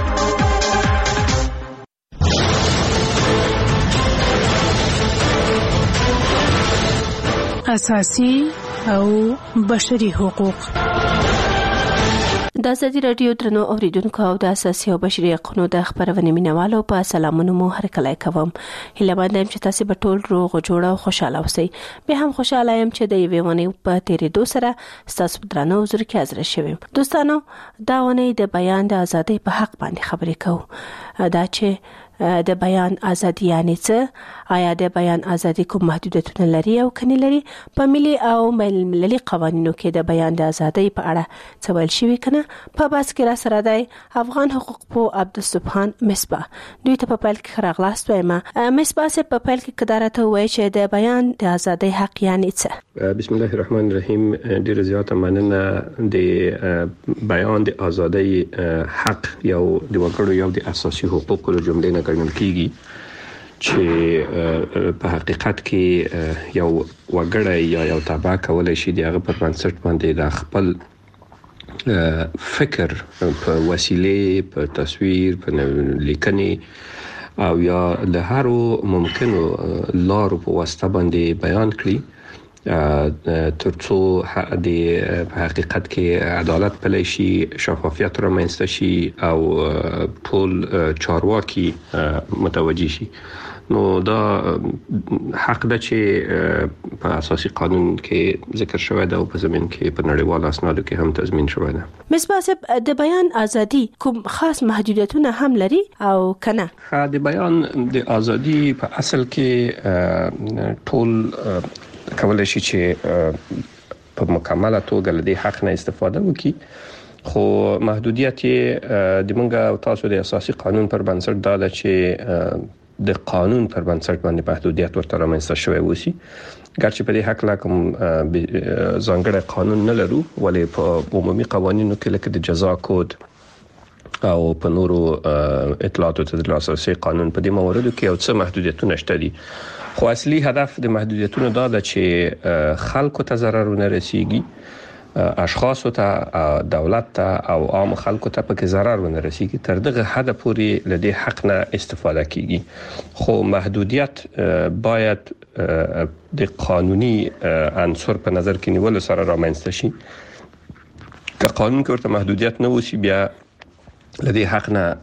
اساسي او بشري حقوق. د ازادي رادیو درنو اوریدونکو او د اساسي او بشري حقوقو د خبرونې مینوالو په سلامونو مو هرکلی کوم. هیله مند یم چې تاسو به ټول روغ جوړ او خوشاله اوسئ. به هم خوشاله یم چې د یوې ونې په تیریدو سره تاسو درنو حضور کې حاضر شوم. دوستانو، دا ونې د بیان د ازادۍ په حق باندې خبرې کوو. دا چې د بیان ازادي یعنی څه، آیا د بیان ازادي کوم محدودیتونه لري او کني لري، په ملي او بین المللي قوانینو کې د بیان د ازادۍ په اړه څه ویل شوی کنه. په بحث کې را سره دی افغان حقوق پوه عبدالسبحان مصباح. دوی ته په پیل کې راغلاست وایم. مصباح سه په پیل کې قدرته وایي چې د بیان د ازادۍ حق یعنی څه. بسم الله الرحمن الرحیم. ډیر زیاته مننه. د بیان د ازادۍ حق یو د وګړو یو د اساسي حقوقو جملې ګڼل کیږي چې په حقیقت کې یو وګړی یا یو طبقه کولای شي د هغه پر بنسټ باندې د خپل فکر په وسیله، په تصویر، په لیکنې او یا له هر ممکنو لارو په واسطه باندې بیان کړي ترڅو د حقیقت کې عدالت پلی شي، شفافیت رامنځته شي او ټول چارواکي متوجي شي. نو دا حق ده چې په اساسي قانون کې ذکر شوی ده او په زمين کې په نړیوالو اسنادو کې هم تضمین شوی ده. مصباح صاحب، د بیان ازادي کوم خاص محدودیتونه هم لري او کنه؟ د بیان د ازادي په اصل کې ټول کولای شي چې په مکمله توګه له دې حق نه استفاده وکړي، خو محدودیت د منګه او تاسو د اساسي قانون پر بنسټ دا ده چې د قانون پر بنسټ باندې محدودیت ورته رامنځته شوی وسی. ګرچې په دې حق لا کوم ځانګړی قانون نه لرو، ولې په عمومي قوانینو کې لکه د جزا کود او په نورو اطلاعاتو ته د لاسرسي قانون په دې مواردو کې یو څه محدودیتونه شته دي. خو اصلي هدف د محدودیتونو دا ده چې خلکو ته ضرر نه رسیږي، اشخاصو ته، دولت ته او عام خلکو ته پکې ضرر ونه رسیږي. تر دغه حد پورې له دې حق نه استفاده کیږي. خو محدودیت باید د قانوني عنصر په نظر کې نیول سره رامنځته شي. که قانون کې ورته محدودیت نه وسی، بیا له دې حق نه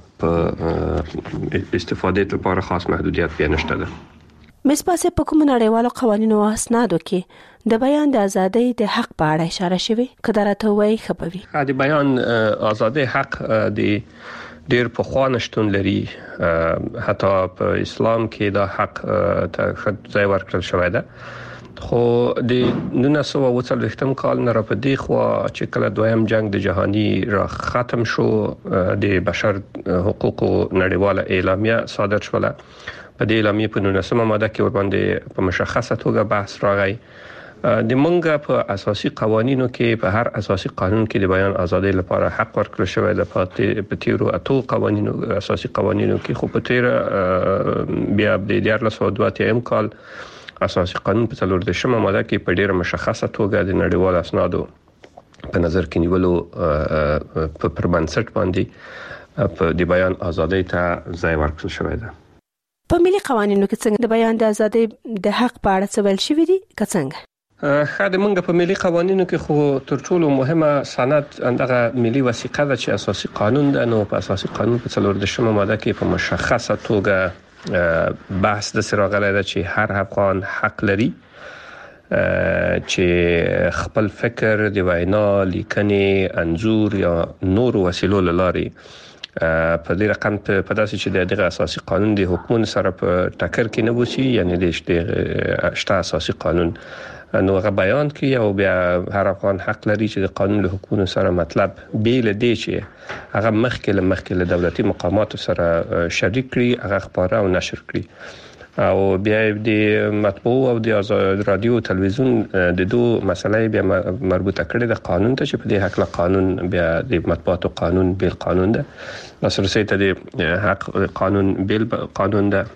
په استفاده لپاره خاص محدودیت بیا نشته ده. مصباح صاحب، په کوم نړیوالو قوانینو او اسنادو کې د بیان د ازادۍ د حق په اړه اشاره شوی؟ قدرته وایي خبري. د بیان ازادۍ حق د ډیر په خوانه شتون لري. حتی په اسلام کې دا حق ته ځای ورکړل شوی ده. خو د 1940 کال نه را پدې خو چې کله دویم جنگ د جهانی را ختم شو، د بشر حقوقو نړیواله اعلامیه صادر شوله. په دې اعلامیه په 19مه ماده کې ور باندې په مشخصه توګه بحث راغی. د منګه په اساسي قوانینو کې په هر اساسي قانون کې د بیان ازادۍ لپاره حق ورکړل شوی د په تیرو اتو قوانینو اساسي قوانینو کې. خو په تیر بیا د 1902 کال اساسي قانون په 14مه ماده کې په ډیره مشخصه توګه د نړیوالو اسنادو په نظر کې نیولو په پربنسټ باندې په د بیان ازادۍ ته ځای ورکړل شوی دی. په ملي قوانینو کې څنګه د بیان د ازادۍ د حق په اړه څه ویل شوی دی؟ که څنګه؟ خاطر منګه په ملي قوانینو کې خو تر ټولو مهمه سند اندغه ملي وثیقه ده چې اساسي قانون ده. نو په اساسي قانون په 14مه ماده کې په مشخصه توګه بحث د سراغله ده چې هر افغان حق لري چې خپل فکر د وینا لیکنې انزور یا نور وسیلو لاري په دې رقم په داسې چې د اساسي قانون د حکومت سره په ټکر کې نه وسی یعنی د شته اساسي قانون نو هغه بیان کوي او بیا هر افغان حق لري چې د قانون له حکومت سره مطلب بیل دی چې هغه مخکې له دولتي مقامات سره شریک کړي هغه خبره او نشر کړي او بیا د مطبوع او د رادیو او تلویزیون د دوه مسلې بیا مربوطه کړي د قانون ته چې په دې حق له قانون بیا د مطبوعات قانون بیل قانون ده لاسرسي ته د حق قانون بیل قانون ده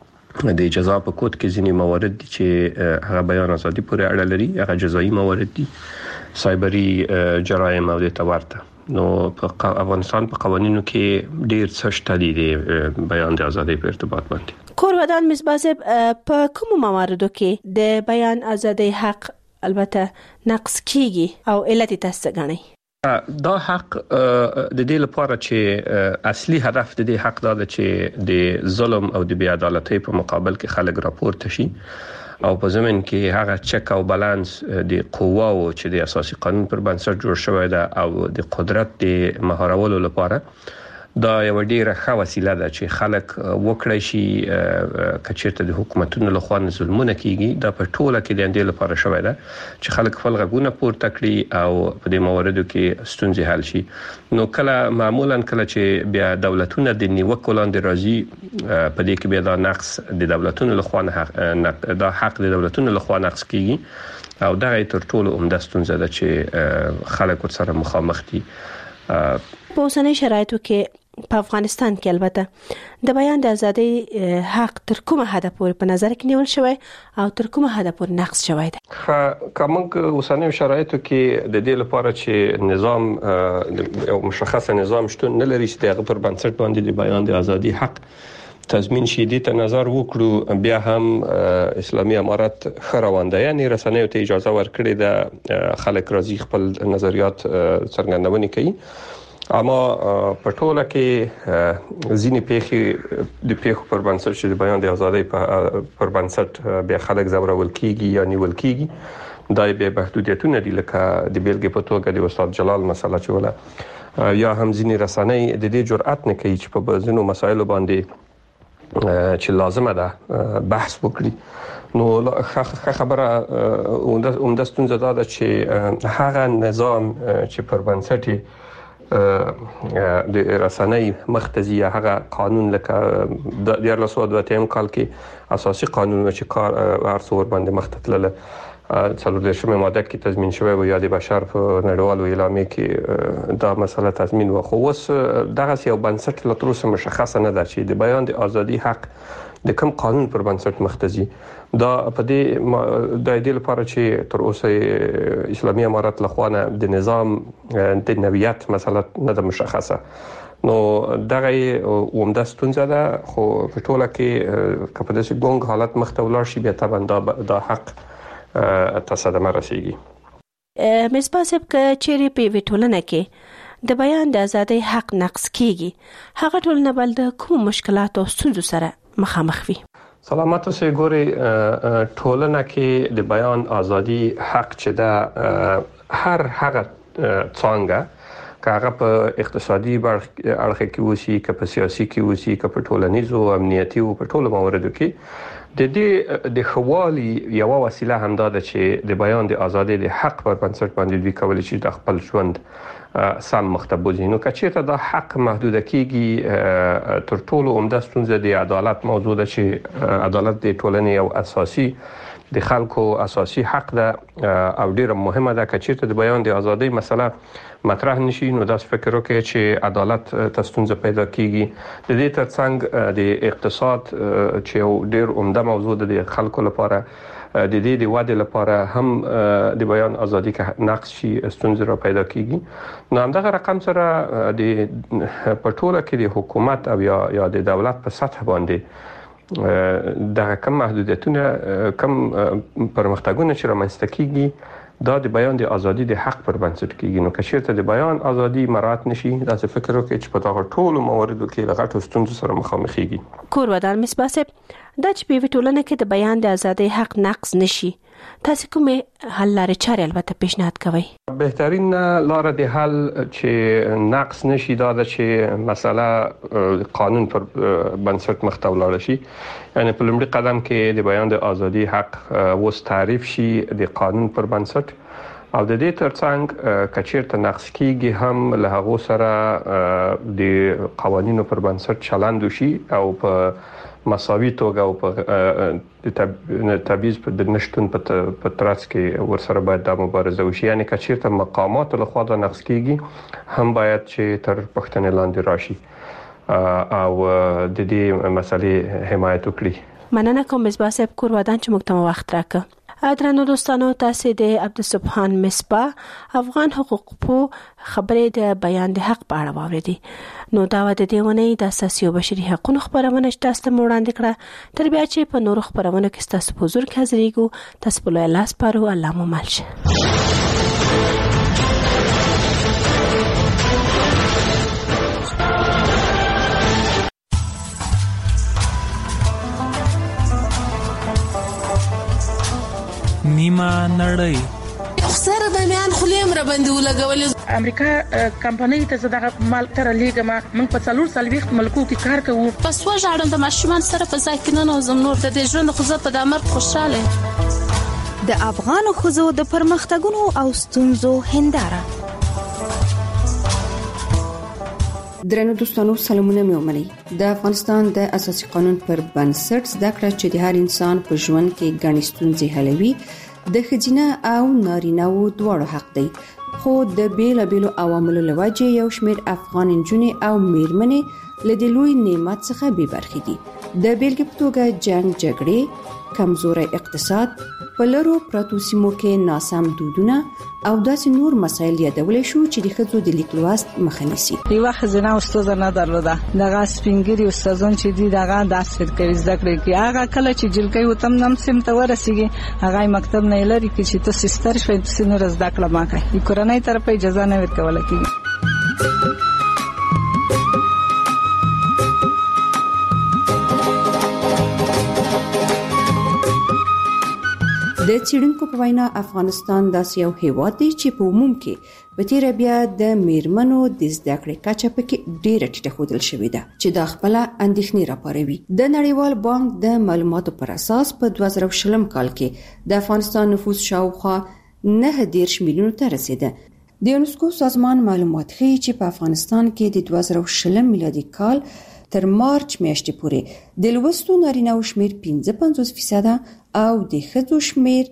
د جزا په کود کې ځینې موارد دي چې هغه بیان ازادي پورې اړه لري هغه جزایي موارد دي سایبری جرایم او د تورته نو په افغانستان په قوانینو کې ډیر څه شته دي بیان د ازادي په ارتباط باندې کورودان مصباحب په کوم مواردو کې د بیان ازادي حق البته نقص کیږي او علت تاسو غنئ دا حق د دې لپاره چې اصلي هدف د دې حق دا ده چې د ظلم او د بی عدالتۍ په مقابل کې خلک راپورته شي او په زمين کې هغه چک او بالانس د قواو چې د اساسي قانون پر بنسټ جوړ شوی ده او د قدرت د مهارولو لپاره دا یو ډیره ښه وسیله ده چې خلک وکړي شي کچېرته د حکومتونو له خوا ظلمونه کیږي دا په ټوله کې د اندې لپاره شوی ده چې خلک خپل غږونه پورته کړي او په دې مواردو کې ستونزې حل شي نو معمولا کله چې بیا دولتونه د نیوکو لاندې راځي په دې کې بیا دا نقص د دولتونو له خوا دا حق د دولتونو له خوا نقص کیږي او دا تر ټولو عمده ستونزه ده چې خلک ورسره مخامخ دي په اوسنۍ شرایطو کې په افغانستان کې البته د بیان د ازادي حق تر کومه حد پورې په نظر کې نیول شوی او تر کومه حد پورې نقص شوی دی کومه اوسنۍ شرایطو کې د دې لپاره چې نظام یو مشخص نظام شتون نه لري چې د پر بنسټ باندې د بیان د ازادي حق تضمین شي دې ته نظر وکړو بیا هم اسلامي امارت خروانده یعنی رسنیو ته اجازه ورکړي د خلک راځي خپل نظریات څرګندونې کوي اما په ټوله کې ځینې پیښې د پیښو پر بنسټ چې د بیان د ازادۍ پر بنسټ بیا خلک زورول کیږي یا نیول کیږي دا به محدودیتونه دي لکه د بیلګې په توګه د استاد جلال مسله چې ولا یا هم ځینې رسنۍ د دې جرأت نه کوي چې په بزنو مسایلو باندې چې لازمه ده بحث وکړي نو خبره عمده ستونزه دا ده چې هغه نظام چې پر بنسټ د رسنۍ مختزي هغه قانون لکه د 1902 کال کې اساسي قانون چې کار ارسور باندې مختتلله څلور دشمه ماده کې تضمین شوی و یا د بشر په نړیوالو اعلامیه کې دا مسله تضمین و خو اوس دغه یو بنسټ لا تر اوسه مشخصه نه ده چې د بیان د ازادي حق د کوم قانون پر بنسټ مختزي دا په دې د دې لپاره چې تر اوسه اسلامي امارت لخوانه د نظام د نوعیت مسله نه ده مشخصه نو دغه عمده ستونزه ده خو په ټوله کې کله د ګونګ حالت مخته ولاړ شي بیا طبعا دا حق تصادم رسیږي مصباح صاحب ک چیرې په وټولنه کې د بیان د ازادۍ حق نقص کیږي هغه ټولنه بل د کوم مشکلات او ستونزو سره مخامخ وي سلامات اوسئ ګوري ټولنه کې د بیان ازادي حق چې دا هر هغه څنګه کاغه په اقتصادي اړخ کې وسی که په سیاسي کې وسی که په ټولنیزو امنیتي او په ټولو مواردو کې د دې د خوالي یو وسیله هم ده چې د بیان د ازادۍ د حق پر بنسټ باندې دوی کولای شي د خپل ژوند سم مختبوزي نو کچېته دا حق محدود کیږي تر ټولو عمده ستونزه د عدالت موضوع ده چې عدالت د ټولنې یو اساسي د خلکو اساسي حق ده او ډیره مهمه ده کچېته د بیان د ازادۍ مسله مطرح نشي نو دا فکر وکړي چې عدالت ته ستونزه پیدا کیږي د دې ترڅنګ د اقتصاد چې یو ډیر عمده موضوع ده د خلکو لپاره د دې د واده لپاره هم د بیان ازادي کې نقص شي ستونزې را پیدا کیږي نو همدغه رقم سره د پټوله کې د حکومت او یا د دولت په سطح باندې د کم محدودیتونه کم پرمختګونه چې رامنځته کیږي دا د بیان د ازادي د حق پر بنسټ کیږي نو که چیرته د بیان ازادي مراعات نشي دا څه فکر وکړي چې په دغه ټولو مواردو کې لغټو ستونزو سره مخامخ کیږي کورودان مصباح صاحب دا چې په ټولنه کې د بیان د ازادۍ حق نقض نشي. تاسو کومه حل لارې چارې البته پیشنهاد کوئ؟ بهترین لار د حل چې نقص نشي دا چې مسله قانون پر بنسټ مخ ته ولاړ شي. یعنی په لومړي قدم کې د بیان د ازادي حق وس تعریف شي د قانون پر بنسټ، او د دې ترڅنګ کچیرته نقص کیږي هم له هغه سره د قوانینو پر بنسټ چلند وشي او په مساوي توګه او په تبعیض د نشټون په ترڅ کې ورسره باید د مبارزه وشي. یعنی کچیرته مقامات له خوا د نقص کیږي هم باید چې تر پښتنې لاندې راشي او د دې مسلې حمایت وکړي. مننه کوم مصباح صاحب کور ودان چې موږ ته وخت راکړ. درنو دوستانو، تاسو د عبدالسبحان مصباح افغان حقوق په خبرې د بیان د حق په اړه واوریدي. نو دا د دیونه د اساسي او بشري حقوقو خبرونه چې تاسو ته وړاندې کړه. تر بیا چې په نورو خبرونو کې تاسو په حضور کې حاضرېږو، تاسو په الله سپارو. الله مو مل شه. نیمه نړۍ خسر د میان خلیم را باندې ولګول. امریکا کمپنۍ ته دغه مال تر لیګما موږ په 440 ملکو کې کار کوو. پس وژاړم د ماشومان سره په ځای کې نه نوزم نور د ژوند خو په دمر خوشاله. د افغان خزو د پرمختګونو او ستونزو هنداره. درنو دوستانو، سلامونه مې ومنئ. د افغانستان د اساسي قانون پر بنسټ زده کړه چې د هر انسان په ژوند کې ګڼې ستونزې حلوي د ښځینه او نارینه‌و دواړو حق دی، خو د بیلابیلو عواملو له وجې یو شمېر افغان نجونې او میرمنې له دې لوی نعمت څخه بې برخې دي. د بیلګې په توګه جنگ جګړې، کمزوري اقتصاد، په لرو پراتو سیمو کې ناسم دودونه او داسې نور مسایل یادولای شو چې د ښځو د لیک لوست مخه نیسي. یو خزانه استاد نه درلوده، دغه سپینګری استادون چې دي دغه درس ورکوي زده کړې کې هغه کله چې جلګي وتم نم سم ته ورسیږي هغه مکتب نه لري چې تاسو ستر شوي تاسو نور زده کړه ما کوي. د کورنۍ طرفه اجازه نه ورکول کیږي. د څېړونکو په وینا افغانستان داسې یو هیواد دی چې په عموم کې په تیر بیا د میرمنو د زده کړې کچه پکې ډیره ټیټه ښودل شوې ده چې دا خپل اندېښنې راپاروي. د نړیوال بانک د معلوماتو پر اساس په 2020 کال کې د افغانستان نفوس شاوخوا 9.10 میلیونو ته رسیده. د یونسکو سازمان معلومات ښیي چې په افغانستان کې د 2020 میلادي کال تر مارچ میاشتې پورې د لوستو نارینه‌و شمیر 55% او د ښځو شمیر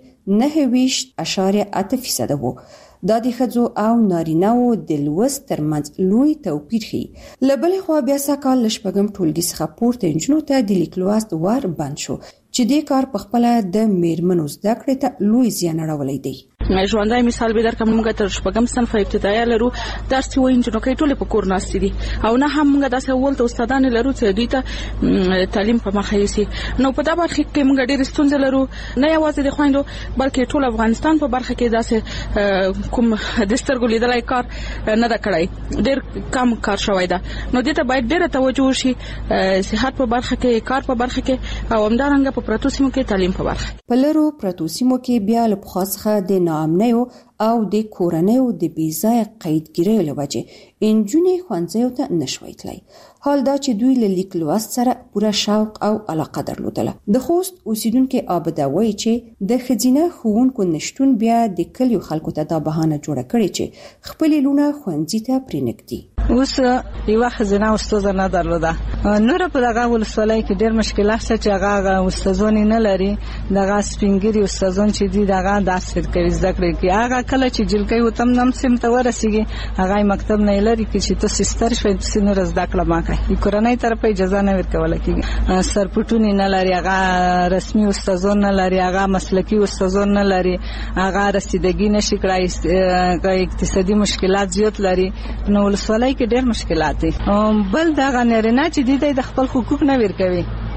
9.8% وو. دا د ښځو او نارینه‌و د لوست ترمنځ لوی توپیر ښيي. له بلې خوا بیا سږکال له شپږم ټولګي څخه پورته نجونو ته د لیک لوست ور بند شو چې دې کار په خپل د میرمنو زده کړې ته لوی زیان اړولی دی. ژوندۍ مثال به درکم موږ تر شپږم صنف ابتدایي لرو درس وایي چې نو کې ټول په کور ناست دي او نه هم موږ داسې اول ته استادان لرو چې دوی ته تعلیم په مخه یسي. نو په دا برخه کې موږ ډېر ستونزې لرو، نه یوازې د خويندو بلکې ټول افغانستان په برخه کې داسې کوم د سترګو لیدلای کار نه دا کړای، ډېر کم کار شوی دا. نو دې ته باید ډېر توجه وشي، صحت په برخه کې، کار په برخه کې او همدارنګه په پراتو سیمو کې تعلیم په برخه. په لرو پراتو سیمو کې بیا له پخوا د ناامنیو او د کورنیو د بیځای قیدګیرۍ له وجې انجونې ښوونځیو ته نشوای تلای. حال دا چې دوی له لیک لوست سره پوره شوق او علاقه درلودله. د خوست اوسیدونکو عابده وایي چې د ښځینه ښوونکو نشټون بیا د کلیو خلکو ته دا بهانه جوړه کړې چې خپل لونه ښوونځي ته پرېنږدي. اوس یو خزانه استاد نه درلوده، نور په دغه ولسوالۍ کې ډېر مشکلات شته چې هغه استادونه نه لري. دغه سپینګری استادون چې دي دغه درس ورکوي زده کړې کې هغه کله چې جلګي وتم نم سم ته ورسیږي هغه مکتب نه لري چې تاسو ستر شوي تاسو نور زده کړه ما کوي. د کورنۍ طرفه اجازه نه ورکول کیږي. سرپټونی نه لري، هغه رسمي استادون نه لري، هغه مسلکی استادون نه لري، هغه رسیدګي نشي کړای، اقتصادي مشکلات زیات لري. نو ولسوالۍ کې ډېر مشکلات دي. بل دا غنرینه چې د خپل حقوق نه ورکوي،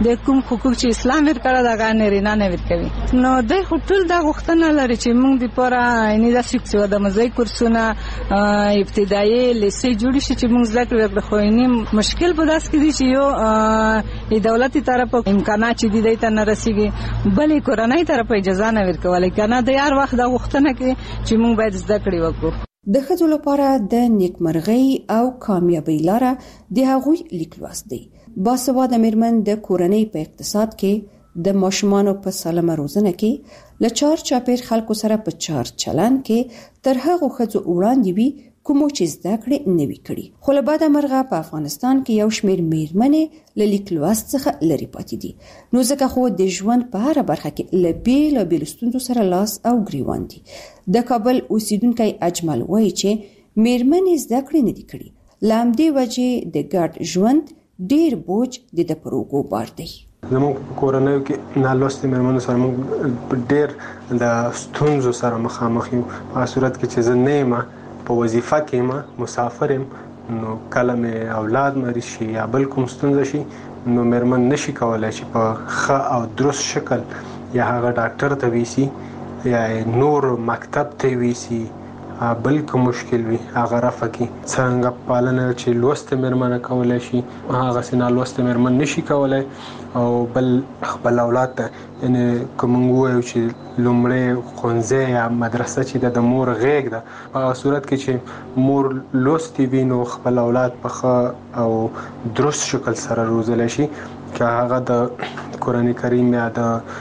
د کوم حقوق چې اسلام ورکړه دا غانرینا نه ورکوي. نو د ټول دا غوښتنه لري چې موږ د پورا نه د سکسو د مزای کورسونه ابتدایي لیسې جوړ شي چې موږ زده کړو. خو یې مشکل په داس کې دي چې یو د دولتي طرف امکانات چې دي ته نه رسیږي، بلې کورنۍ طرف اجازه نه ورکولای کنه. د یار وخت د غوښتنه کې چې موږ باید زده کړې وکړو. د ښځو لپاره د نیکمرغۍ او کامیابی لاره د هغوی لیکلوست دی. باسواده میرمن د کورنۍ په اقتصاد کې، د ماشومانو په سالمه روزنه کې، له چار چاپیر خلکو سره په چار چلن کې تر هغو ښځو وړاندې وي کومو چې زده کړې نه وي کړي. خو له بده مرغه په افغانستان کې یو شمېر میرمنې له لیکلوست څخه لرې پاتې دي. نو ځکه خو د ژوند په هره برخه کې له بېلابېلو ستونزو سره لاس او ګریوان دي. د کابل اوسیدونکی اجمل وایي چې میرمنې زده کړې نه دي کړي، له همدې وجې د ګډ ژوند ډېر بوج د ده پر اوږو بار دی. زموږ په کورنیو کې نالوستې میرمنو سره موږ ډېر د ستونزو سره مخامخ یو. په صورت کې چې زه نه یم په وظیفه کې ما مسافر یم، نو کله مې اولاد مریض شي یا بل کوم ستونزه شي، نو میرمن نشي کولای چې په ښه او درست شکل یا هغه ډاکټر ته ویسي یا نور مکتب ته ویسي، بل کوم مشکل وي هغه رفع کی. څنګه پالنه چې لوست میرمن کولای شي هغه سینا لوست میرمن نشي کولای. او بل خپل اولاد ته یعنی کوم وایو چې لومړی ښوونځی یا مدرسه چې د مور غېږ ده، په صورت کې چې مور لوستي وي نو خپل اولاد په ښه او درست شکل سره روزلی شي. که هغه د قرآن کریم یا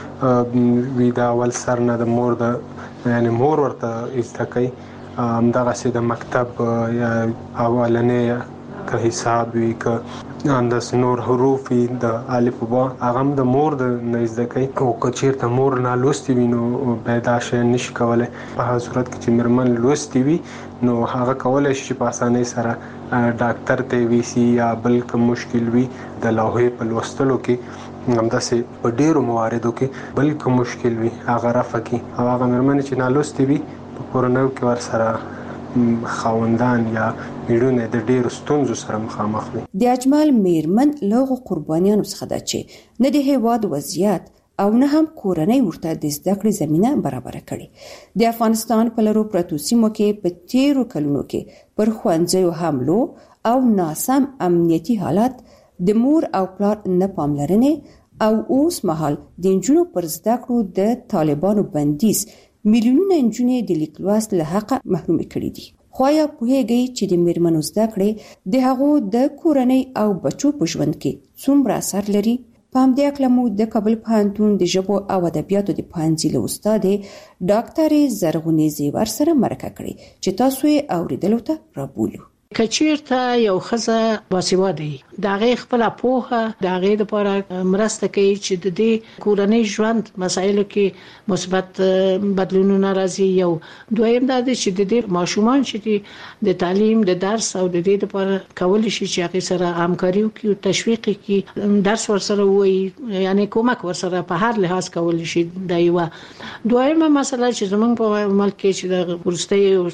د اول سر نه د مور د یعنی مور ورته زده کوي، همدغسې د مکتب یا اولنی که حساب وي که انداز نور حروف وي د الف و با هغه هم د مور د نه زده کوي. او که چېرته مور نالوستې وي نو بیا دا شی نشي کولی. په هغه صورت کې چې میرمن لوستې وي نو هغه کولی شي چې په اسانۍ سره ډاکټر ته ویسي یا بل کوم مشکل وي د لوحې په لوستلو کې، همداسې په ډېرو مواردو کې بل کوم مشکل وي هغه رفع کړي. او هغه میرمنې چې نالوستې وي په کورنیو کې ورسره خاوندان یا میړونه د ډېرو ستونزو سره مخامخ دي. د اجمل میرمن له قربانیانو څخه ده چې نه د هیواد وضعیت او نه هم کورنۍ ورته د زده کړې زمینه برابره کړي. د افغانستان په لرو پرتو سیمو کې په تیرو کلونو کې پر ښوونځیو حملو او ناسم امنیتي حالت، د مور او پلار نه پاملرنې او اوس مهال د نجونو پر زده کړو د طالبانو بندیز میلیونونه نجونې د لیکلوست له حقه محرومې کړي دي. خو یا پوهیږئ چې د میرمنو زده کړې د هغو د کورنۍ او بچو په ژوند کې څومره اثر لري؟ په همدې هکله مو د کابل پوهنتون د ژبو او ادبیاتو د پوهنځي له استادې ډاکټرې زرغونې زیور سره مرکه کړې چې تاسو یې اوریدلو ته رابولو. کچیرته یو ښځه باسواده وي، د هغې خپله پوهه د هغې دپاره مرسته کوي چې د دې کورنۍ ژوند مسایلو کې مثبت بدلونونه راځي. یو دویم دا دی چې د دې ماشومان چې دي د تعلیم د درس او د دې دپاره کولی شي چې هغې سره همکاري وکړي او تشویق کړي، درس ورسره ووایي، یعنی کومک ورسره په هر لحاظ کولی شي. دا یوه. دویمه مسله چې زموږ په ملک کې چې د وروستیو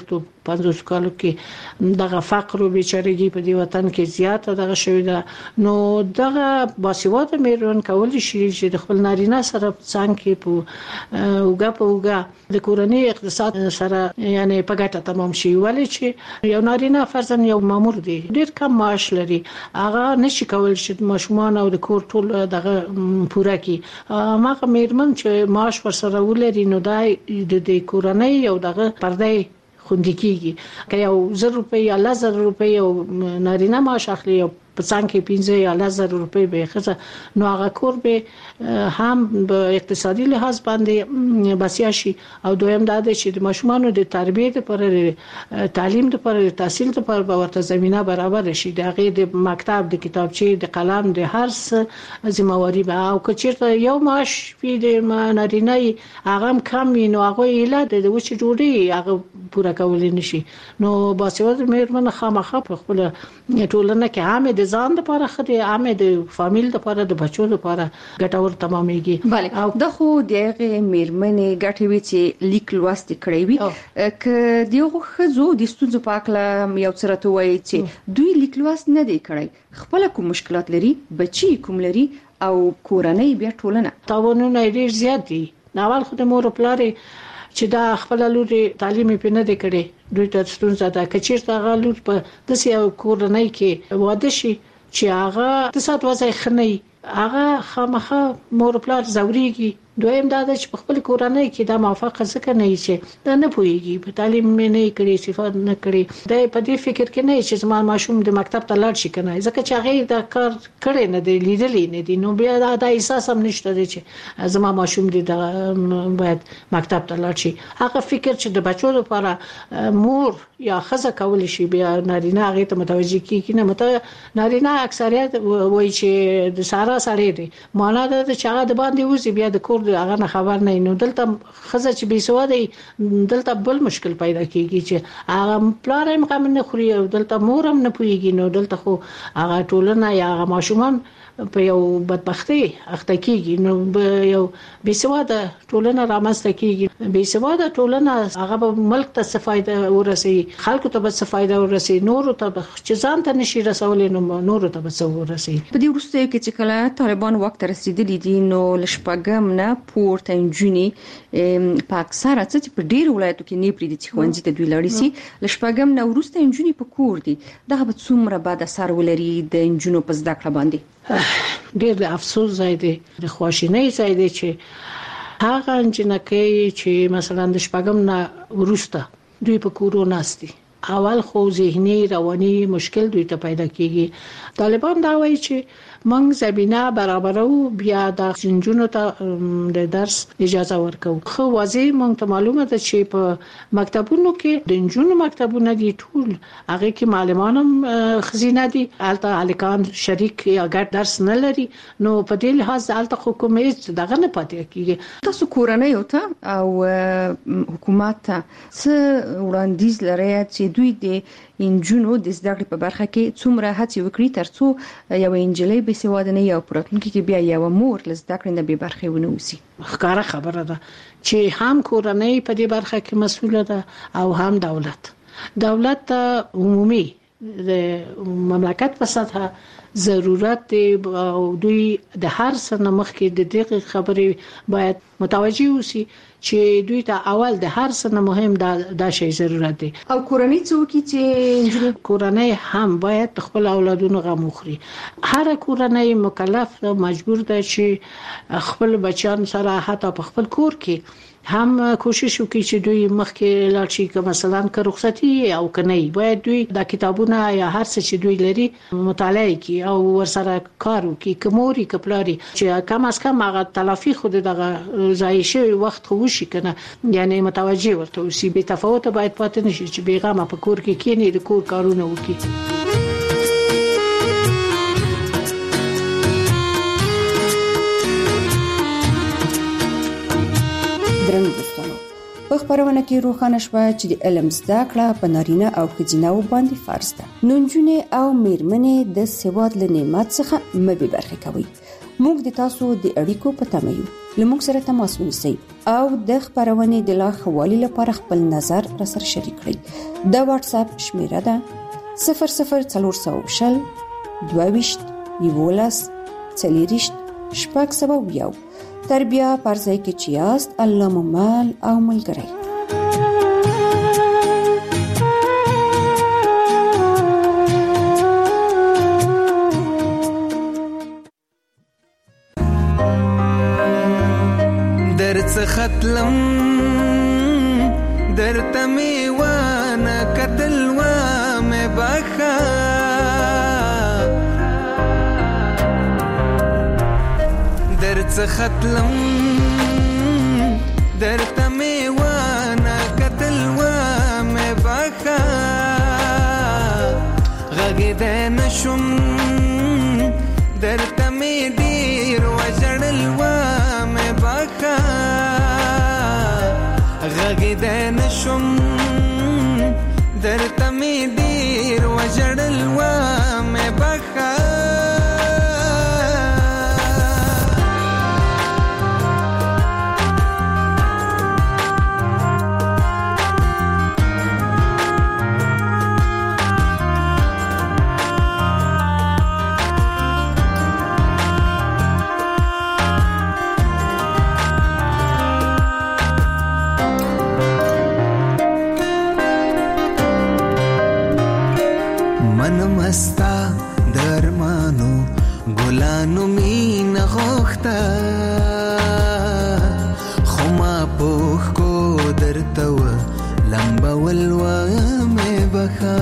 40-50 کالو کې دغه فقر او بیچارهګي په دې وطن کې زیاته دغه شوې ده، نو دغه باسواده میرمن کولی شي چې د خپل نارینه سره څنګه کې په اوګه په اوګه د کورنۍ اقتصاد سره یعنی په ګټه تمام شي. ولې چې یو نارینه فرضاً یو مامور دی، ډېر کم معاش لري، هغه نشي کولی چې ماشومان او د کور ټول دغه پوره کړي. هغه میرمن چې معاش ورسره ولري نو د کورنۍ او دغه پردې خوندي کیږي. که یو 1000 روپۍ یا 1000 روپۍ او نارینه معاش اخلي او په څنګ کې 15 یا 1000 روپۍ به خزه، نو هغه کور به هم په اقتصادي لحاظ باندې بسیا شي. او دویم دا دی چې د ماشومانو د تربیې لپاره، تعلیم لپاره، تحصیل لپاره به ورته زمينه برابر شي. د هغې د مکتب، د کتابچې، د قلم، د هر څه ذمہواری به. او که چیرته یو معاش وي د نارینه هغه هم کم وي نو هغه ایله د وچې ډوډۍ هغه پوره کولی نشي. نو باسواده میرمن خامخا په خپل ټولنه کې هم د ځان لپاره خدي، عامه د فامیل لپاره، د بچو لپاره ګټور تمامېږي. بله، دا خو دغه میرمنې ګټې وي چې لیک لوست کړی وي. که دغه خزو د ستونزو په اړه یو څه راته وایي چې دوی لیک لوست نه دی کړی، خپل کوم مشکلات لري، بچي کوم لري او کورنۍ بیا ټولنه تاوانونه ډیر زیات دي. ناول خو د مور او پلار چې دا خپل لوري تعلیم په نه دی کړي دوی ته ستونزه ده. کچیرته هغه لور په داسې یو کورنۍ کې واده شي چې هغه د سات وځي خنۍ هغه خامخه مور او پلار زوريږي. دویم دا چې په خپل کورنۍ کې دا موافقه ځکه نه چې دا نه پويږي په تعلیم نه کړي صفات نه کړي دا په دې فکر کې نه چې زما ماشوم د مکتب ته لاړ شي کنه ځکه چې هغه دا کار کړي نه دی لیدلې نه دي نو بیا دا احساس هم نشته چې زما ماشوم دې باید مکتب ته لاړ شي. هغه فکر چې د بچو لپاره مور یا خزه کول شي بیا نارینه هغه ته متوجي کیږي نه نارینه اکثریت وایي چې د سارا سړی دی معنا دا چې هغه د باندې وځي بیا د کور هغه نه خبر نه نو دلته خزه چې بي سواده دلته بل مشکل پیدا کیږي چې هغه پلار هم کوم نه خوري او دلته مور هم نه پويږي نو دلته خو هغه ټولنه یا هغه ماشومان په یو بدبختی اخته کیږي نو یو بي سواده ټولنه رامنځته کیږي. بي سواده ټولنه هغه ملک ته څه فائدہ ورسي خلکو ته به څه فائدہ ورسي نور ته چې ځان ته نشي رسولې نو نور ته به څه ورسي. په دې وروسته کې چې کله طالبان وخت رسیدلی دي نو لشپګم نه پورته انجونی په اکثره چې په ډیر ولایتو کې نه پریدي چې خوندې ته دوی لړی سي لشپګم نه ورسته انجونی په کور دي دغه به څومره بعد اثر ولري د انجونو په زده کړه باندې. ډیر د افسوس ځای دی د خواشینۍ ځای دی چې هغه انجنکې چې مثلا د شپږم نه ورسته دوی په کورو ناستي اول خو ذهني رواني مشکل دوی ته پیدا کیږي. طالبان دا وایي چې موږ زمينه برابرو بیا د جنونو ته د درس اجازه ورکو. خو واضح موږ ته معلومه ده چې په مکتبونو کې د جنونو مکتبونه دي ټول هغه کې معلمانم خزینه دي الته الکان شریک یا ګډ درس نه لري نو په دې لحاظ الته حکومت دغه نه پاتې کیږي. تاسو کورنۍ او حکومت ته څه وړاندیز لري چې دوی د انجونو د زده کړې په برخه کې څومره هڅه وکړي ترڅو یو انجلۍ به سواده نه یو پراتونکو کې بیا یو مور له زده کړې نه به برخه ونه وسی. ښکاره خبره ده چې هم کورنۍ په دې برخه کې مسؤله ده او هم دولت ته عمومي د مملکت په سطح ضرورت دی او دوی د هر څه نه مخکې د دې خبرې باید متوجي وسی چې دوی ته اول د هر څه نه مهم دا شی ضرورت دی. او کورنۍ څوک چې کورنۍ هم باید خپل اولادونو غم وخوري. هر کورنۍ مکلف مجبور ده چې خپل بچیان سره حتی په خپل کور کې هم کوشش وکړي چې دوی مخکې لاړ شي که مثلا که رخصتي او کني باید دوی د کتابونه یا هر څه چې دوی لري مطالعه کوي او ورسره کار وکړي کموري کپلاري چې کم از کم هغه تلافي خود دغه ځای شوی وخت خو شي کنه یعنی متوجي ورته وسی به تفاوت باید پاتې نشي چې بیغمه په کور کې کینی د کور کارونه وکړي. په خبرونه کې روښانه شوه چې د علم زده کړه په نارینه او ښځینه باندې فرض ده. نونجونې او میرمنې د سواد له نعمت څخه مبي برخه کوي. موږ د تاسو د اړیکو په تمه یو. لموږ سره تماس ونیسئ او د خبرونې د لا خوالي لپاره خپل نظر را سره شریک کړئ. د واتس اپ شمیره ده 00400 22 11 40 تربیه پرځای کې چیاست الله ممال او ملګری. درڅ ختلم درته میوانه کتل و مې بخا درڅ ختلم درته میوانه کتل و مې بخا غږېدی نشم درته مې ډېر وژړل و مې بخا غږېدی نشم درته مې ډېر وژړل و مې بخا ستا درمانو ګلانو مين غوښتا خو ما پوښ کو درته و لمبا ولوا مې بخا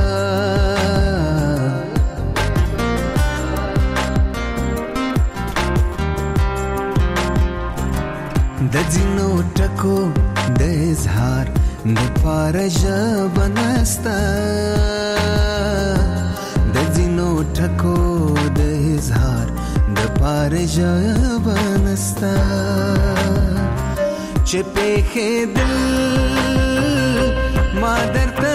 د ځینو ټکو د اظهار د پاره ژبه نسته د ځینو ټکو د اظهار د پاره ژبه نسته چې په خدل ما درته